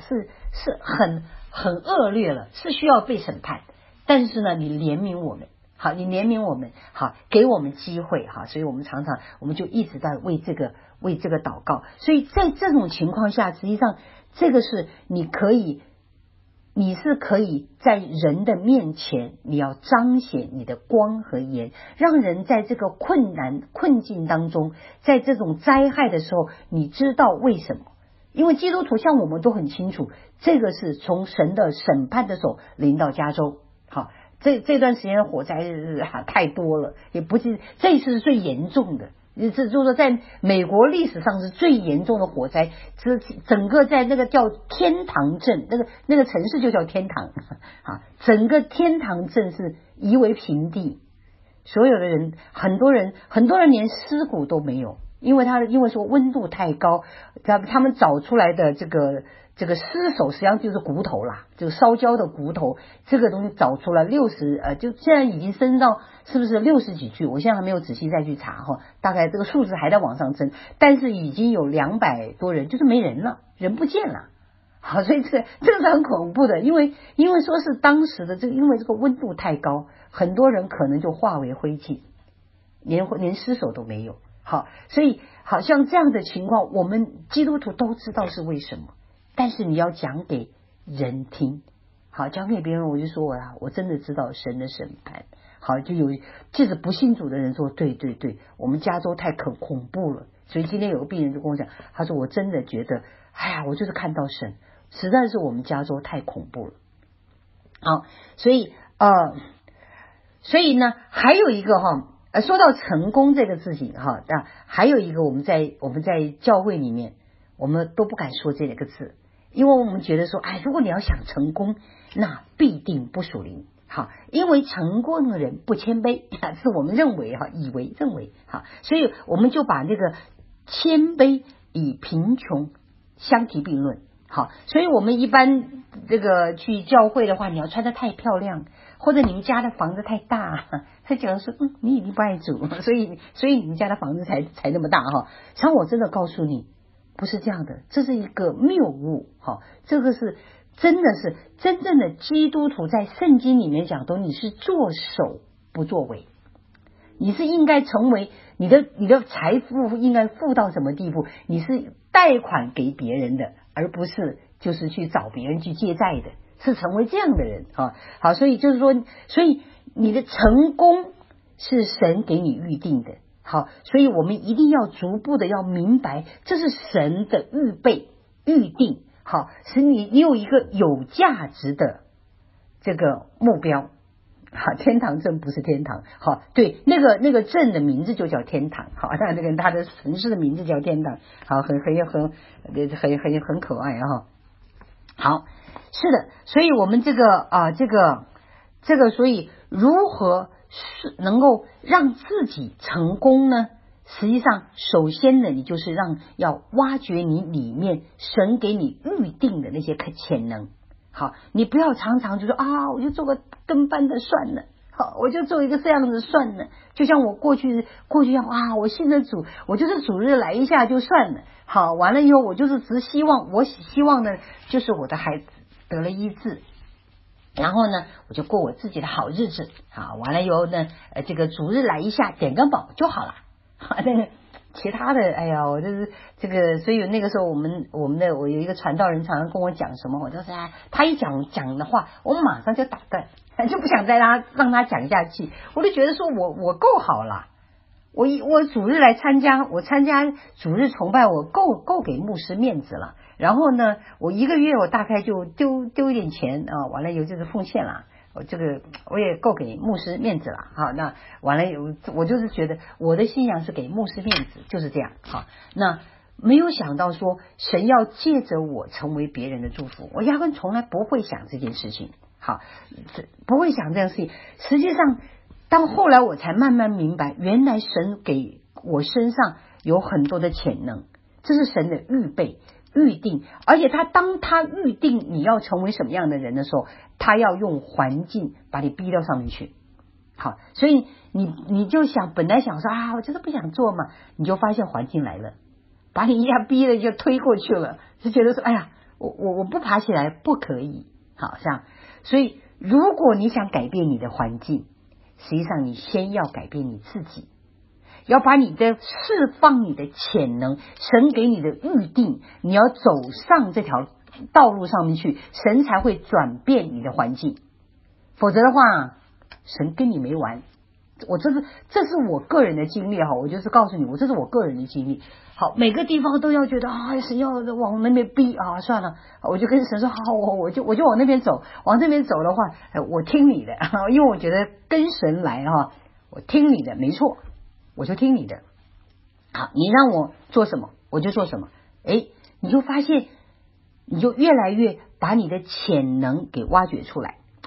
很恶劣了，是需要被审判，但是呢，你怜悯我们。好，你怜悯我们，好，给我们机会，好，所以我们常常就一直在为这个祷告。所以在这种情况下，实际上这个是你是可以在人的面前，你要彰显你的光和盐，让人在这个困境当中，在这种灾害的时候，你知道为什么？因为基督徒像我们都很清楚，这个是从神的审判的手临到加州。好，这段时间的火灾太多了，也不是这一次是最严重的，就是说在美国历史上是最严重的火灾，整个在那个叫天堂镇，那个城市就叫天堂啊，整个天堂镇是夷为平地， 所有的人，很多人连尸骨都没有，因为说温度太高，他们找出来的这个尸首实际上就是骨头啦，就是烧焦的骨头，这个东西找出了就现在已经升到是不是60几具，我现在还没有仔细再去查哈，大概这个数字还在往上增，但是已经有200多人就是没人了，人不见了。好，所以这个是很恐怖的，因为说是当时的因为这个温度太高，很多人可能就化为灰烬，连尸首都没有。好，所以好像这样的情况，我们基督徒都知道是为什么，但是你要讲给人听。好，讲给别人，我就说我真的知道神的审判。好，即使不信主的人说，对，我们加州太恐怖了。所以今天有个病人就跟我讲，他说我真的觉得，我就是看到神，实在是我们加州太恐怖了。好，所以呢，还有一个说到成功这个事情还有一个我们在教会里面，我们都不敢说这两个字，因为我们觉得说，如果你要想成功，那必定不属灵。好，因为成功的人不谦卑，是我们认为认为好，所以我们就把这个谦卑与贫穷相提并论。好，所以我们一般这个去教会的话，你要穿得太漂亮，或者你们家的房子太大，他讲说你已经不爱主，所以你们家的房子才那么大像我真的告诉你，不是这样的，这是一个谬误。这个是真正的基督徒在圣经里面讲你是作首不作尾，你是应该成为你的财富应该富到什么地步，你是贷款给别人的，而不是就是去找别人去借债的，是成为这样的人好，所以就是说，所以你的成功是神给你预定的。好，所以我们一定要逐步的要明白，这是神的预定。好，使你有一个有价值的这个目标。好，天堂镇不是天堂。好，对，那个镇的名字就叫天堂。好，那个它的城市的名字叫天堂。好，很可爱好，是的，所以我们这个，所以如何是能够让自己成功呢？实际上，首先呢，你就是要挖掘你里面神给你预定的那些潜能。好，你不要常常就说我就做个跟班的算了，好，我就做一个这样子算了。就像我过去我信了主，我就是主日来一下就算了。好，完了以后我就是我希望呢，就是我的孩子得了医治，然后呢，我就过我自己的好日子。好，完了以后呢，这个主日来一下点个宝就好了。那个其他的，我就是这个，所以那个时候我有一个传道人常常跟我讲什么，我就是他一讲的话，我马上就打断，就不想再让他讲下去。我就觉得说我够好了，我主日来参加主日崇拜，我够给牧师面子了。然后呢，我1个月我大概就丢一点钱完了以后就是奉献了。我也够给牧师面子了。好，那完了我就是觉得我的信仰是给牧师面子，就是这样。好，那没有想到说神要借着我成为别人的祝福，我压根从来不会想这件事情。好，不会想这样的事情。实际上当后来我才慢慢明白，原来神给我身上有很多的潜能，这是神的预定，而且当他预定你要成为什么样的人的时候，他要用环境把你逼到上面去。好，所以你就本来想说我就是不想做嘛，你就发现环境来了，把你一下逼了就推过去了，就觉得说我不爬起来不可以。好，这样，所以如果你想改变你的环境，实际上你先要改变你自己，要把你的释放你的潜能，神给你的预定，你要走上这条道路上面去，神才会转变你的环境。否则的话，神跟你没完。这是我个人的经历我就是告诉你，这是我个人的经历。好，每个地方都要觉得神要往那边逼算了，我就跟神说好，我就往那边走，往这边走的话，我听你的，因为我觉得跟神来我听你的没错，我就听你的。好，你让我做什么我就做什么。你就发现你就越来越把你的潜能给挖掘出来。好，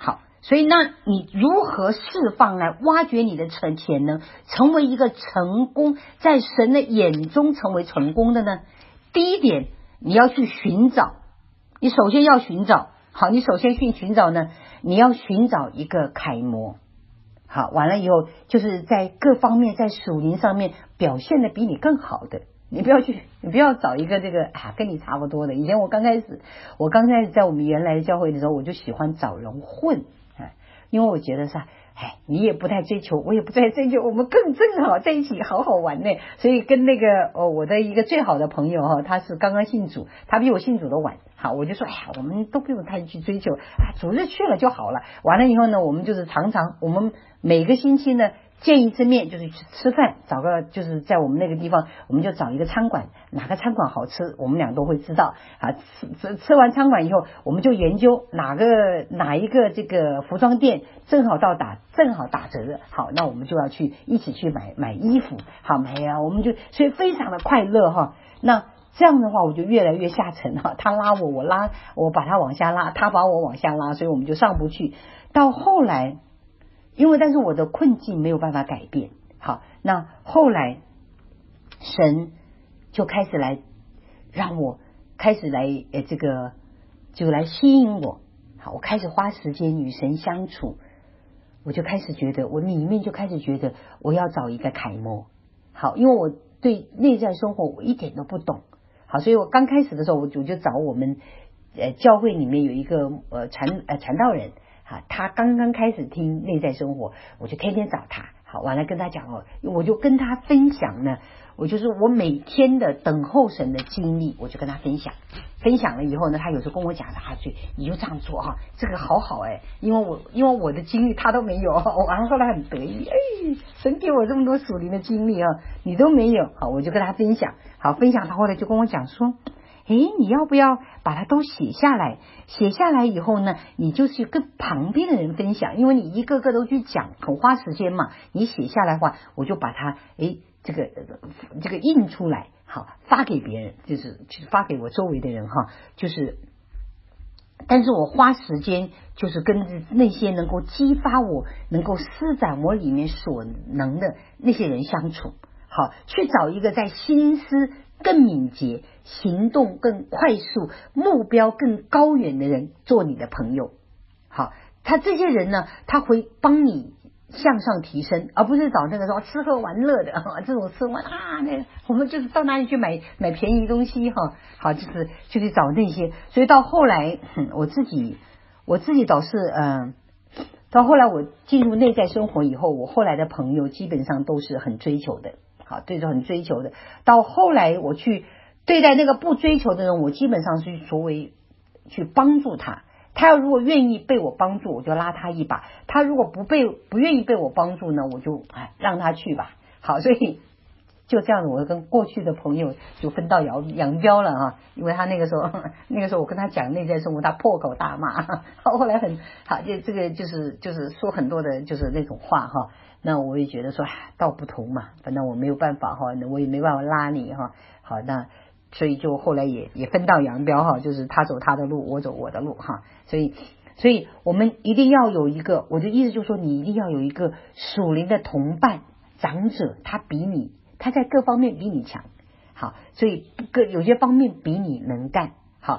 所以那你如何释放来挖掘你的潜能，成为一个成功，在神的眼中成为成功的呢？第一点，你要去寻找，你首先要寻找，好，你首先去寻找呢，你要寻找一个楷模。好，完了以后就是在各方面在属灵上面表现的比你更好的，你不要找一个这个跟你差不多的。以前我刚开始在我们原来的教会的时候，我就喜欢找人混，因为我觉得你也不太追求，我也不太追求，我们正好在一起好好玩呢。所以跟那个我的一个最好的朋友他是刚刚信主，他比我信主的晚。好，我就说我们都不用太去追求主日去了就好了。完了以后呢，我们就是常常我们每个星期呢见一次面，就是去吃饭，找个就是在我们那个地方，我们就找一个餐馆，哪个餐馆好吃，我们俩都会知道吃完餐馆以后，我们就研究哪一个这个服装店正好打折，好，那我们就要一起去买衣服，好买我们就所以非常的快乐那这样的话我就越来越下沉他拉我把他往下拉，他把我往下拉，所以我们就上不去。到后来但是我的困境没有办法改变，好，那后来神就开始来让我开始来就来吸引我，好，我开始花时间与神相处，我就开始觉得我里面就开始觉得我要找一个楷模，好，因为我对内在生活我一点都不懂，好，所以我刚开始的时候我就找我们教会里面有一个传道人，他刚刚开始听内在生活，我就天天找他，好，完了跟他讲我就跟他分享呢，我就是我每天的等候神的经历，我就跟他分享了以后呢，他有时候跟我讲你就这样做这个好因为我的经历他都没有，完了后来很得意，神给我这么多属灵的经历你都没有，好，我就跟他分享，好，分享他后来就跟我讲说，你要不要把它都写下来？写下来以后呢，你就去跟旁边的人分享，因为你一个个都去讲，很花时间嘛。你写下来的话，我就把它这个印出来，好，发给别人，就是发给我周围的人就是。但是我花时间就是跟那些能够激发我、能够施展我里面所能的那些人相处，好，去找一个在心思更敏捷、行动更快速、目标更高远的人做你的朋友。好，他这些人呢，他会帮你向上提升，而不是找那个说吃喝玩乐的这种吃玩那个我们就是到哪里去买便宜东西好，就去找那些。所以到后来我自己倒是到后来我进入内在生活以后，我后来的朋友基本上都是很追求的，好，对着很追求的。到后来我去对待那个不追求的人，我基本上是所谓去帮助他。他要如果愿意被我帮助，我就拉他一把；他如果不愿意被我帮助呢，我就让他去吧。好，所以就这样子，我跟过去的朋友就分道扬镳了因为他那个时候我跟他讲内在生活，他破口大骂，后来很好，这个就是说很多的就是那种话那我也觉得说道不同嘛，反正我没有办法我也没办法拉你好，那所以就后来也分道扬镳就是他走他的路，我走我的路所以我们一定要有一个，我的意思就是说，你一定要有一个属灵的同伴长者，他在各方面比你强，好，所以有些方面比你能干，好，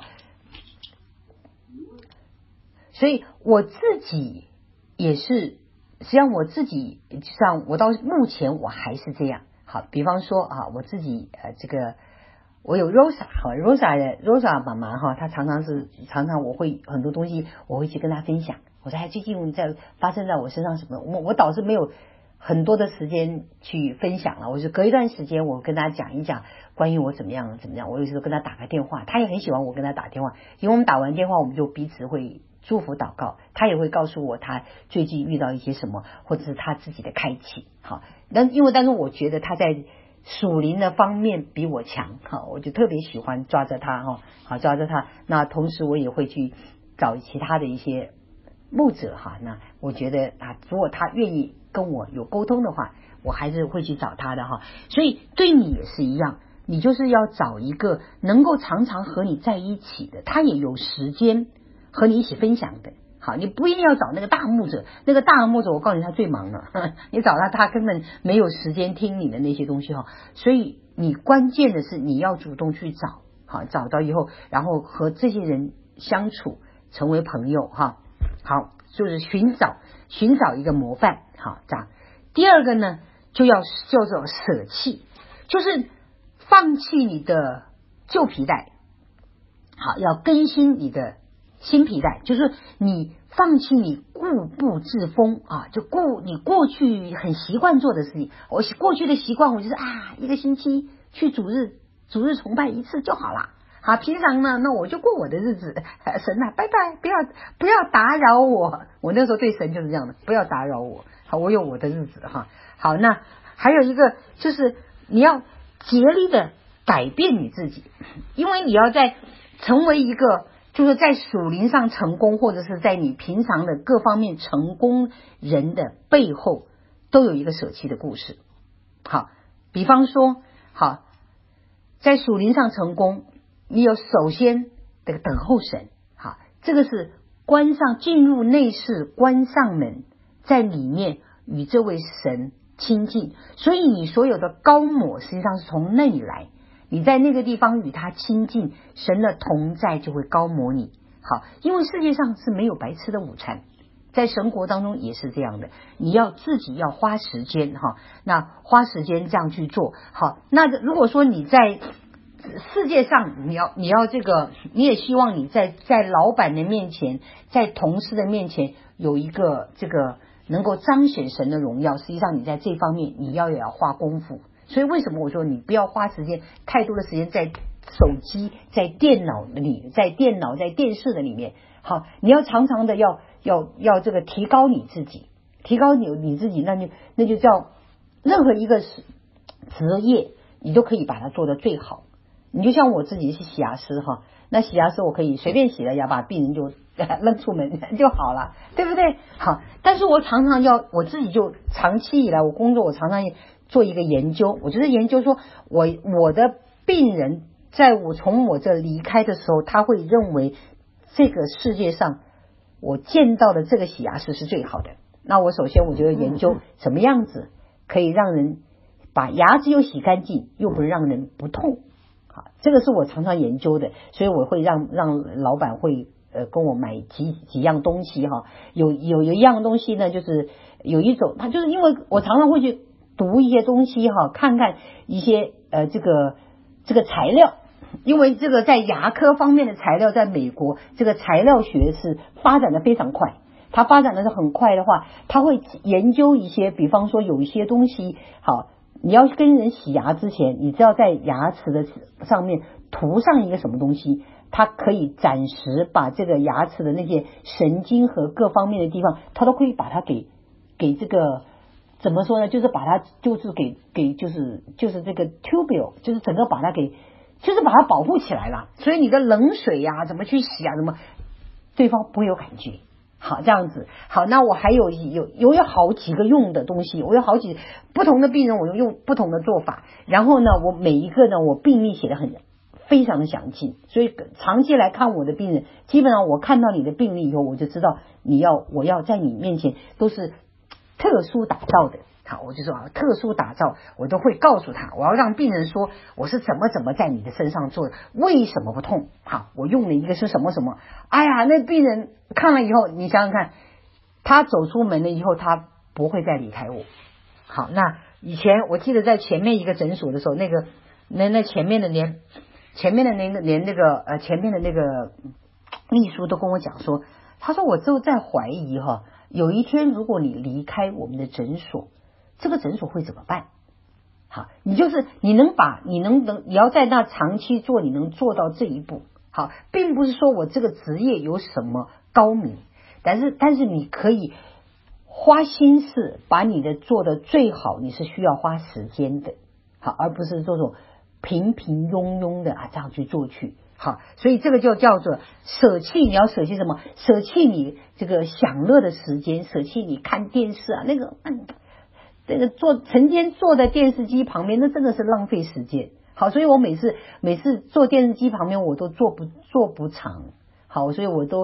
所以我自己也是，实际上我自己像我到目前我还是这样，好，比方说我自己我有 Rosa 妈妈她常常我会很多东西我会去跟她分享，我说最近发生在我身上什么，我倒是没有很多的时间去分享了，我就隔一段时间我跟她讲一讲关于我怎么样，我有时候跟她打个电话，她也很喜欢我跟她打电话，因为我们打完电话我们就彼此会祝福祷告，她也会告诉我她最近遇到一些什么，或者是她自己的开启，好，但是我觉得她在属灵的方面比我强，我就特别喜欢抓着他抓着他。那同时我也会去找其他的一些牧者那我觉得如果他愿意跟我有沟通的话，我还是会去找他的所以对你也是一样，你就是要找一个能够常常和你在一起的，他也有时间和你一起分享的。 好，你不一定要找那个大牧者，那个大牧者我告诉你他最忙了，你找他根本没有时间听你的那些东西哈。所以你关键的是你要主动去找，好，找到以后，然后和这些人相处，成为朋友哈。好，就是寻找一个模范，好，这样。第二个呢，就要叫做舍弃，就是放弃你的旧皮带，好，要更新你的新皮带，就是你放弃你固步自封啊，就你过去很习惯做的事情。我过去的习惯，我就是一个星期去主日崇拜一次就好了。好，平常呢，那我就过我的日子。神啊，拜拜，不要打扰我。我那时候对神就是这样的，不要打扰我。好，我有我的日子哈。好，那还有一个就是你要竭力的改变你自己，因为你要在成为一个就是在属灵上成功，或者是在你平常的各方面成功人的背后，都有一个舍弃的故事。好，比方说，好，在属灵上成功，你有首先这个等候神，好，这个是进入内室，关上门，在里面与这位神亲近，所以你所有的高抹实际上是从那里来。你在那个地方与他亲近，神的同在就会高抹你。好，因为世界上是没有白吃的午餐，在神国当中也是这样的，你要自己要花时间哈，那花时间这样去做。好，那如果说你在世界上你要这个，你也希望你在老板的面前，在同事的面前有一个这个能够彰显神的荣耀，实际上你在这方面你也要花功夫。所以为什么我说你不要花时间太多的时间在手机、在电脑里、在电视的里面。好，你要常常的要这个提高你自己，提高你自己，那就叫任何一个职业你都可以把它做得最好。你就像我自己是洗牙师哈，那洗牙师我可以随便洗了牙，把病人就扔出门就好了，对不对？好，但是我常常我自己就长期以来我工作，我常常做一个研究，我就是研究说我的病人从我这离开的时候，他会认为这个世界上我见到的这个洗牙师是最好的。那我首先我就要研究什么样子可以让人把牙齿又洗干净，又不让人不痛。好，这个是我常常研究的，所以我会让老板会跟我买几样东西哈。有一样东西呢，就是有一种，他就是因为我常常会去读一些东西哈，看看一些这个材料，因为这个在牙科方面的材料，在美国这个材料学是发展的非常快。它发展的是很快的话，他会研究一些，比方说有一些东西，好，你要跟人洗牙之前，你只要在牙齿的上面涂上一个什么东西，它可以暂时把这个牙齿的那些神经和各方面的地方，它都可以把它给这个怎么说呢？就是把它就是就是这个 tubule， 就是整个把它就是把它保护起来了。所以你的冷水呀，怎么去洗啊，怎么对方不会有感觉。好，这样子。好，那我还有好几个用的东西，我有好几不同的病人，我用不同的做法。然后呢，我每一个呢，我病历写得非常的详尽，所以长期来看我的病人，基本上我看到你的病历以后，我就知道我要在你面前都是特殊打造的。好，我就说特殊打造，我都会告诉他，我要让病人说我是怎么在你的身上做的，为什么不痛？好，我用了一个是什么什么，哎呀，那病人看了以后，你想想看，他走出门了以后，他不会再离开我。好，那以前我记得在前面一个诊所的时候，那前面的那个秘书都跟我讲说，他说我就在怀疑哈，有一天如果你离开我们的诊所，这个诊所会怎么办？好，你要在那长期做，你能做到这一步。好，并不是说我这个职业有什么高明，但是你可以花心思把你的做的最好，你是需要花时间的。好，而不是这种平平庸庸的这样去做去。好，所以这个就叫做舍弃。你要舍弃什么？舍弃你这个享乐的时间，舍弃你看电视这个成天坐在电视机旁边，那真的是浪费时间。好，所以我每次坐电视机旁边，我都坐不长。好，所以我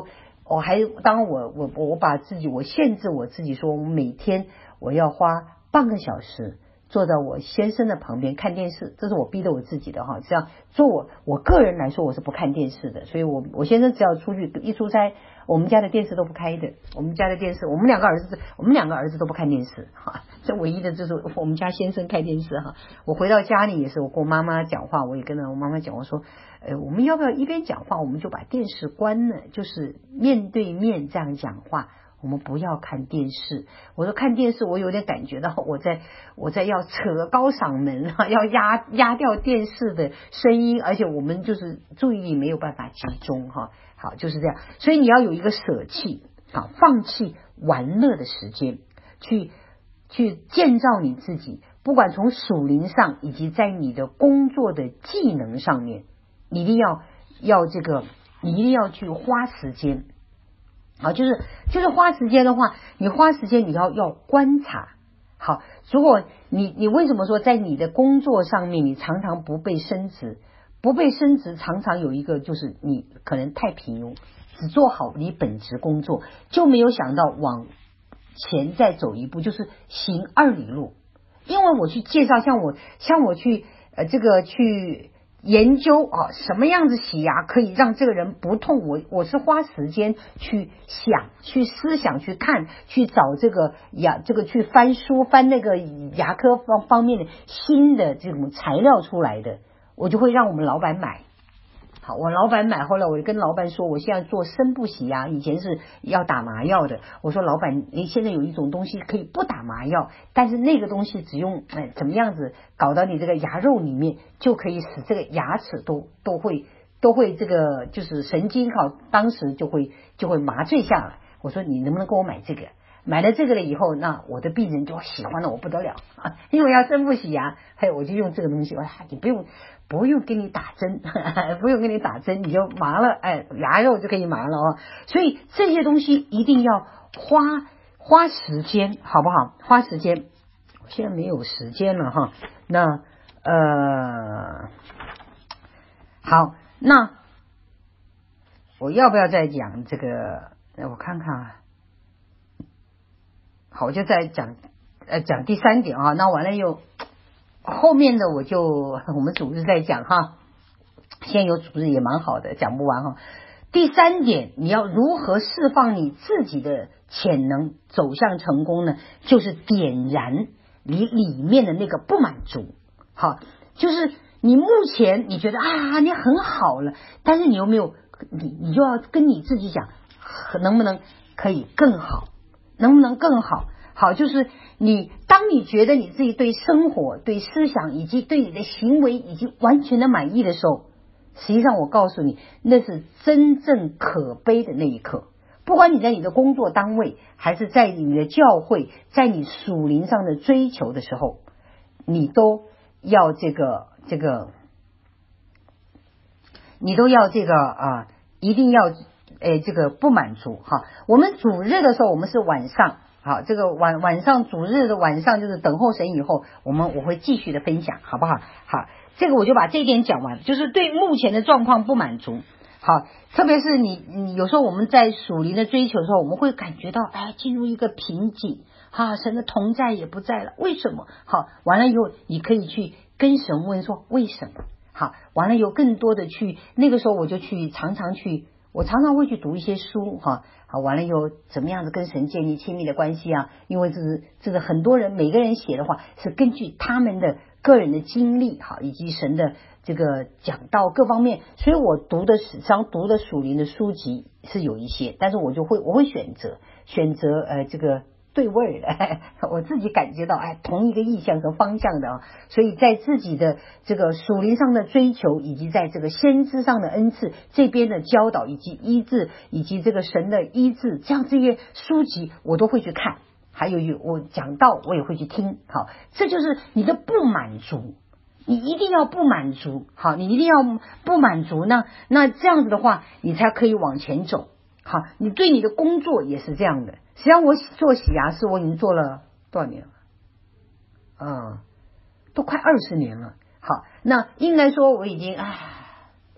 当我把自己，我限制我自己说，我每天我要花半个小时坐在我先生的旁边看电视，这是我逼得我自己的哈。这样做我个人来说我是不看电视的，所以我先生只要出去一出差，我们家的电视都不开的。我们家的电视，我们两个儿子都不看电视哈。这唯一的就是我们家先生开电视哈。我回到家里也是，我跟我妈妈讲话，我也跟我妈妈讲，我说我们要不要一边讲话我们就把电视关了，就是面对面这样讲话，我们不要看电视。我说看电视我有点感觉到我在要扯高嗓门要压掉电视的声音，而且我们就是注意力没有办法集中哈。好，就是这样。所以你要有一个舍弃，好，放弃玩乐的时间，去建造你自己，不管从属灵上以及在你的工作的技能上面，你一定要你一定要去花时间。好，就是花时间的话，你花时间你要观察。好，如果你为什么说在你的工作上面你常常不被升职？不被升职常常有一个就是你可能太平庸，只做好你本职工作，就没有想到往前再走一步，就是行2里路。因为我去介绍，像我去去研究什么样子洗牙可以让这个人不痛，我是花时间去想，去思想，去看，去找去翻书，翻那个牙科方面的新的这种材料出来的，我就会让我们老板买。好，我老板买，后来我就跟老板说，我现在做深部洗牙，以前是要打麻药的。我说老板，你现在有一种东西可以不打麻药，但是那个东西只用怎么样子搞到你这个牙肉里面，就可以使这个牙齿都会这个就是神经当时就会麻醉下来。我说你能不能给我买这个？买了这个了以后，那我的病人就喜欢了我不得了啊！因为要深部洗牙，我就用这个东西。你不用给你打针，不用给你打针，你就麻了，牙肉就可以麻了哦。所以这些东西一定要花时间，好不好？花时间。我现在没有时间了哈。那好，那我要不要再讲这个？我看看啊。好，我就再讲第3点啊。那完了又后面的我们主日再讲哈。现在有主日也蛮好的，讲不完哈。第3点，你要如何释放你自己的潜能走向成功呢？就是点燃你里面的那个不满足。好，就是你目前你觉得你很好了，但是你有没有你就要跟你自己讲，能不能可以更好？能不能更好？好，就是当你觉得你自己对生活、对思想以及对你的行为已经完全的满意的时候，实际上我告诉你，那是真正可悲的那一刻。不管你在你的工作单位，还是在你的教会，在你属灵上的追求的时候，你都要你都要一定要不满足哈。我们主日的时候，我们是晚上，好，这个晚上主日的晚上就是等候神以后，我会继续的分享，好不好？好，这个我就把这一点讲完，就是对目前的状况不满足。好，特别是你有时候我们在属灵的追求的时候，我们会感觉到进入一个瓶颈，神的同在也不在了，为什么？好，完了以后你可以去跟神问说为什么？好，完了有更多的那个时候我就常常会去读一些书哈。好，完了以后怎么样子跟神建立亲密的关系啊？因为这是很多人每个人写的话是根据他们的个人的经历哈，以及神的这个讲道各方面，所以我读的属灵的书籍是有一些，但是我会选择这个对味的，我自己感觉到同一个意向和方向的啊，所以在自己的这个属灵上的追求，以及在这个先知上的恩赐这边的教导，以及医治，以及这个神的医治，这样这些书籍我都会去看，还有我讲道我也会去听。好，这就是你的不满足，你一定要不满足。好，你一定要不满足，那这样子的话你才可以往前走。好，你对你的工作也是这样的。实际上我做洗牙师我已经做了多少年了？都快20年了。好，那应该说我已经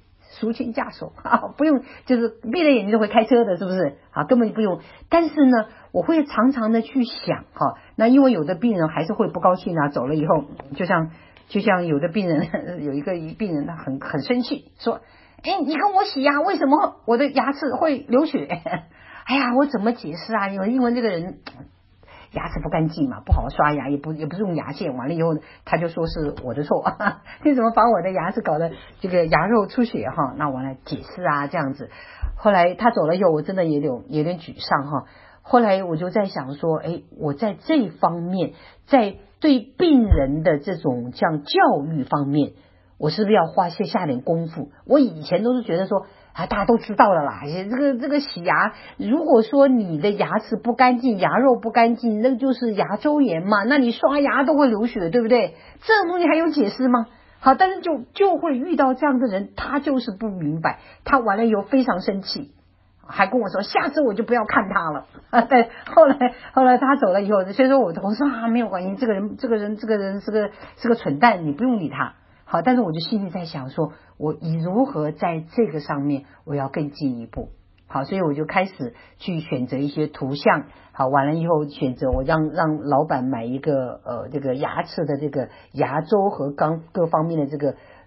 赎亲驾手不用，就是闭着眼睛就会开车的，是不是根本就不用。但是呢，我会常常的去想那因为有的病人还是会不高兴走了以后，就像有的病人有一个病人他很生气，说你跟我洗牙，为什么我的牙齿会流血？哎呀，我怎么解释啊？因为这个人牙齿不干净嘛，不好好刷牙，也不是用牙线，完了以后他就说是我的错你怎么把我的牙齿搞得这个牙肉出血那完了解释这样子。后来他走了以后，我真的有点沮丧后来我就在想说，我在这方面，在对病人的这种像教育方面，我是不是要下点功夫？我以前都是觉得说大家都知道了啦，这个洗牙，如果说你的牙齿不干净，牙肉不干净，那就是牙周炎嘛，那你刷牙都会流血，对不对？这种东西还用解释吗？好，但是就会遇到这样的人，他就是不明白，他完了以后非常生气，还跟我说下次我就不要看他了对，后来他走了以后，所以说我说没有关系，这个人是个蠢蛋，你不用理他。好，但是我就心里在想说，我如何在这个上面我要更进一步。好，所以我就开始去选择一些图像。好，完了以后选择我让老板买一个这个牙齿的这个牙周和各方面的这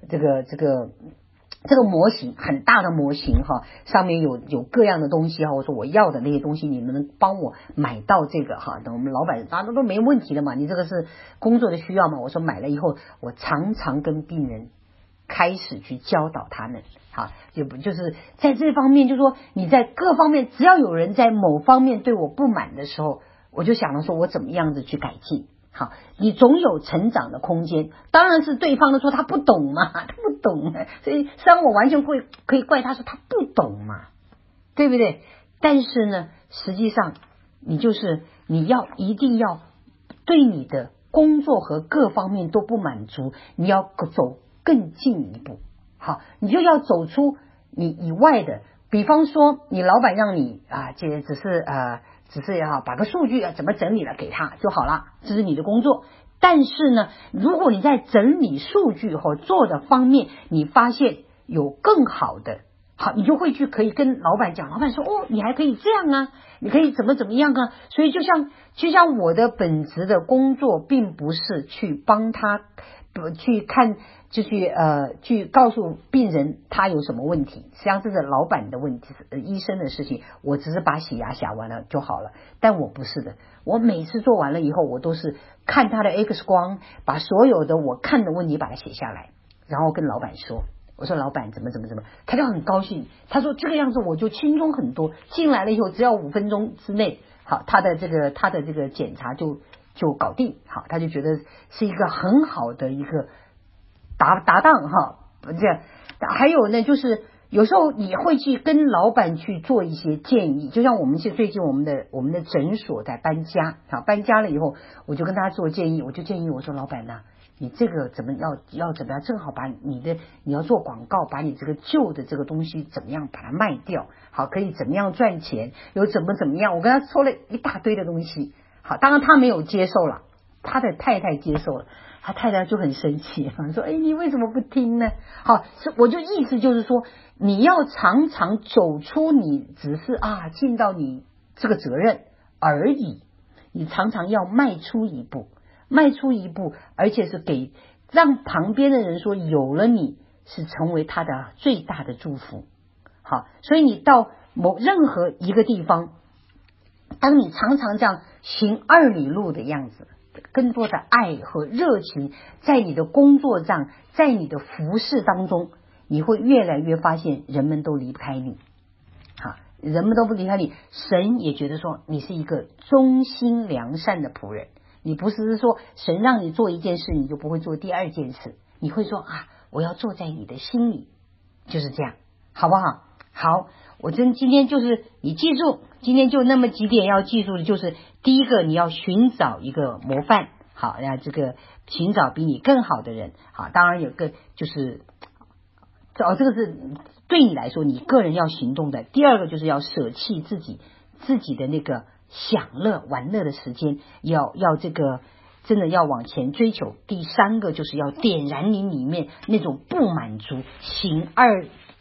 个模型，很大的模型上面有各样的东西我说我要的那些东西你们能帮我买到这个等我们老板大家都没问题的嘛，你这个是工作的需要嘛。我说买了以后，我常常跟病人开始去教导他们。好，就是在这方面，就是说你在各方面，只要有人在某方面对我不满的时候，我就想了说我怎么样子去改进。好，你总有成长的空间。当然是对方的说他不懂嘛，他不懂所以虽然我完全可以怪他说他不懂嘛，对不对？但是呢，实际上你一定要对你的工作和各方面都不满足，你要走更进一步。好，你就要走出你以外的，比方说你老板让你这只是把个数据怎么整理了给他就好了，这是你的工作。但是呢，如果你在整理数据和做的方面，你发现有更好的，好，你就会可以跟老板讲，老板说你还可以这样你可以怎么样所以就像我的本职的工作并不是去帮他去看，就去告诉病人他有什么问题，实际上这是老板的问题，医生的事情，我只是把洗牙洗完了就好了。但我不是的，我每次做完了以后，我都是看他的 X 光，把所有的我看的问题把它写下来，然后跟老板说，我说老板怎么，他就很高兴，他说这个样子我就轻松很多，进来了以后只要5分钟之内，好，他的这个检查就搞定。好，他就觉得是一个很好的一个搭档这样。还有呢，就是有时候你会去跟老板去做一些建议，就像最近我们的诊所在搬家，搬家了以后，我就跟他做建议，我说老板你这个怎么要怎么样，正好把你要做广告，把你这个旧的这个东西怎么样把它卖掉，好，可以怎么样赚钱，有怎么样，我跟他说了一大堆的东西。好，当然他没有接受了，他的太太接受了，他太太就很生气，说你为什么不听呢？好，我就意思就是说，你要常常走出你只是尽到你这个责任而已，你常常要迈出一步，而且是让旁边的人说有了你是成为他的最大的祝福。好，所以你到任何一个地方，当你常常这样行2里路的样子，更多的爱和热情在你的工作上，在你的服事当中，你会越来越发现人们都离不开你。好，人们都不离开你，神也觉得说你是一个忠心良善的仆人，你不是说神让你做一件事你就不会做第2件事，你会说我要做在你的心里，就是这样，好不好？好，我今天就是你记住，今天就那么几点要记住的，就是第一个你要寻找一个模范，好，这个寻找比你更好的人。好，当然有个就是这个是对你来说你个人要行动的。第2个就是要舍弃自己的那个享乐玩乐的时间，要这个真的要往前追求。第3个就是要点燃你里面那种不满足，行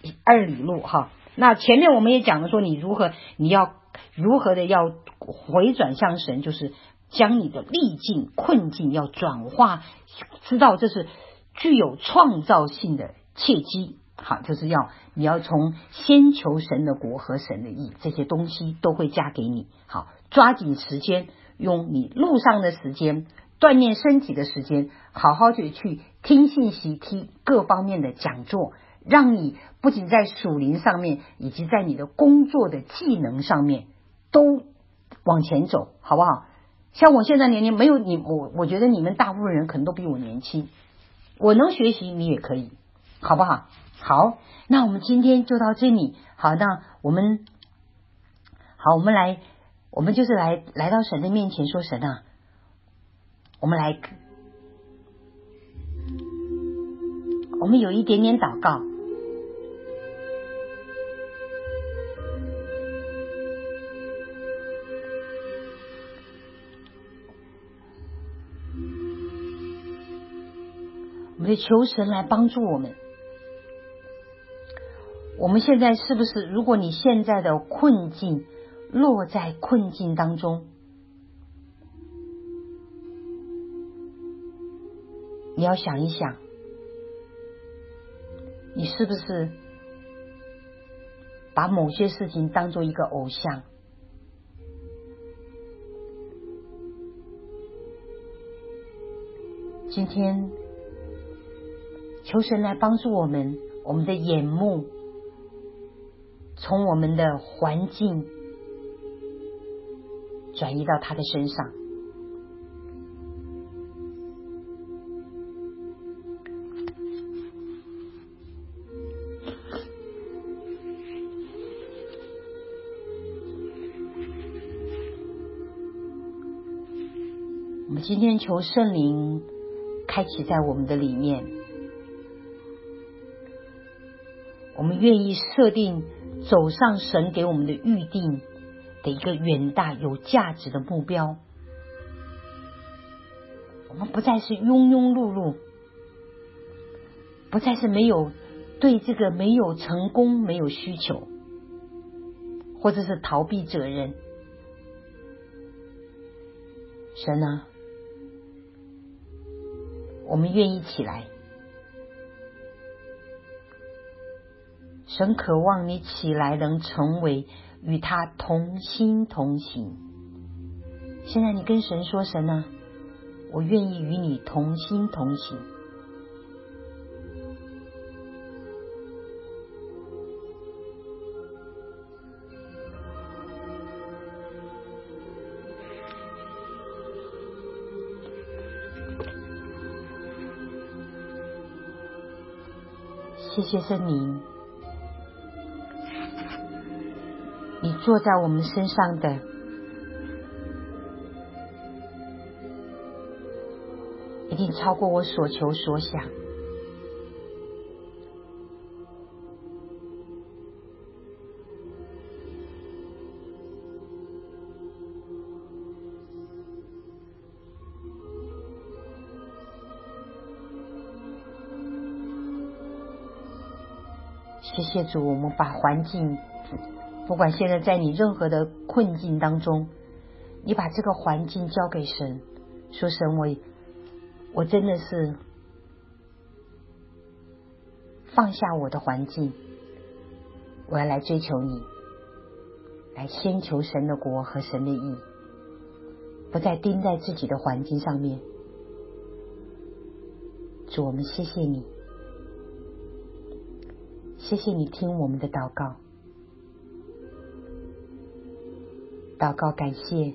2里路哈。那前面我们也讲了说，你要如何的要回转向神，就是将你的逆境困境要转化，知道这是具有创造性的契机。好，就是你要从先求神的国和神的义，这些东西都会加给你。好，抓紧时间，用你路上的时间，锻炼身体的时间，好好的去听信息，听各方面的讲座，让你不仅在属灵上面，以及在你的工作的技能上面都往前走，好不好？像我现在年龄没有你，我觉得你们大部分人可能都比我年轻，我能学习，你也可以，好不好？好，那我们今天就到这里。好，那我们就是来到神的面前说，神啊，我们有一点点祷告。我们求神来帮助我们。我们现在是不是，如果你现在的困境落在困境当中，你要想一想，你是不是把某些事情当作一个偶像？今天求神来帮助我们，我们的眼目从我们的环境转移到他的身上。我们今天求圣灵开启在我们的里面，我们愿意设定走上神给我们的预定的一个远大有价值的目标。我们不再是庸庸碌碌，不再是对这个没有成功没有需求，或者是逃避责任。神啊，我们愿意起来。神渴望你起来能成为与他同心同行。现在你跟神说，神啊，我愿意与你同心同行。谢谢圣灵，你坐在我们身上的一定超过我所求所想。谢谢主，我们把环境，不管现在在你任何的困境当中，你把这个环境交给神，说神，我真的是放下我的环境，我要来追求你，来先求神的国和神的义，不再盯在自己的环境上面。主，我们谢谢你，谢谢你听我们的祷告，祷告感谢，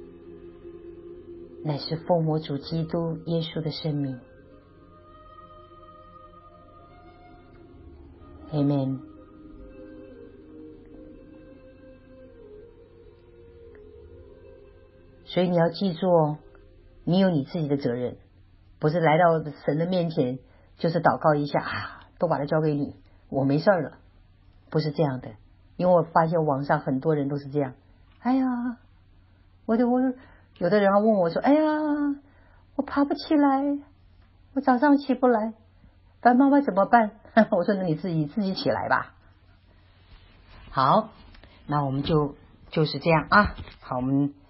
乃是奉我主基督耶稣的圣名。Amen。所以你要记住哦，你有你自己的责任，不是来到神的面前就是祷告一下啊，都把它交给你，我没事了，不是这样的。因为我发现网上很多人都是这样，哎呀，有的人问我说，哎呀，我爬不起来，我早上起不来，白妈妈怎么办？我说那你自己起来吧， 好，那我们就是这样啊。好，我们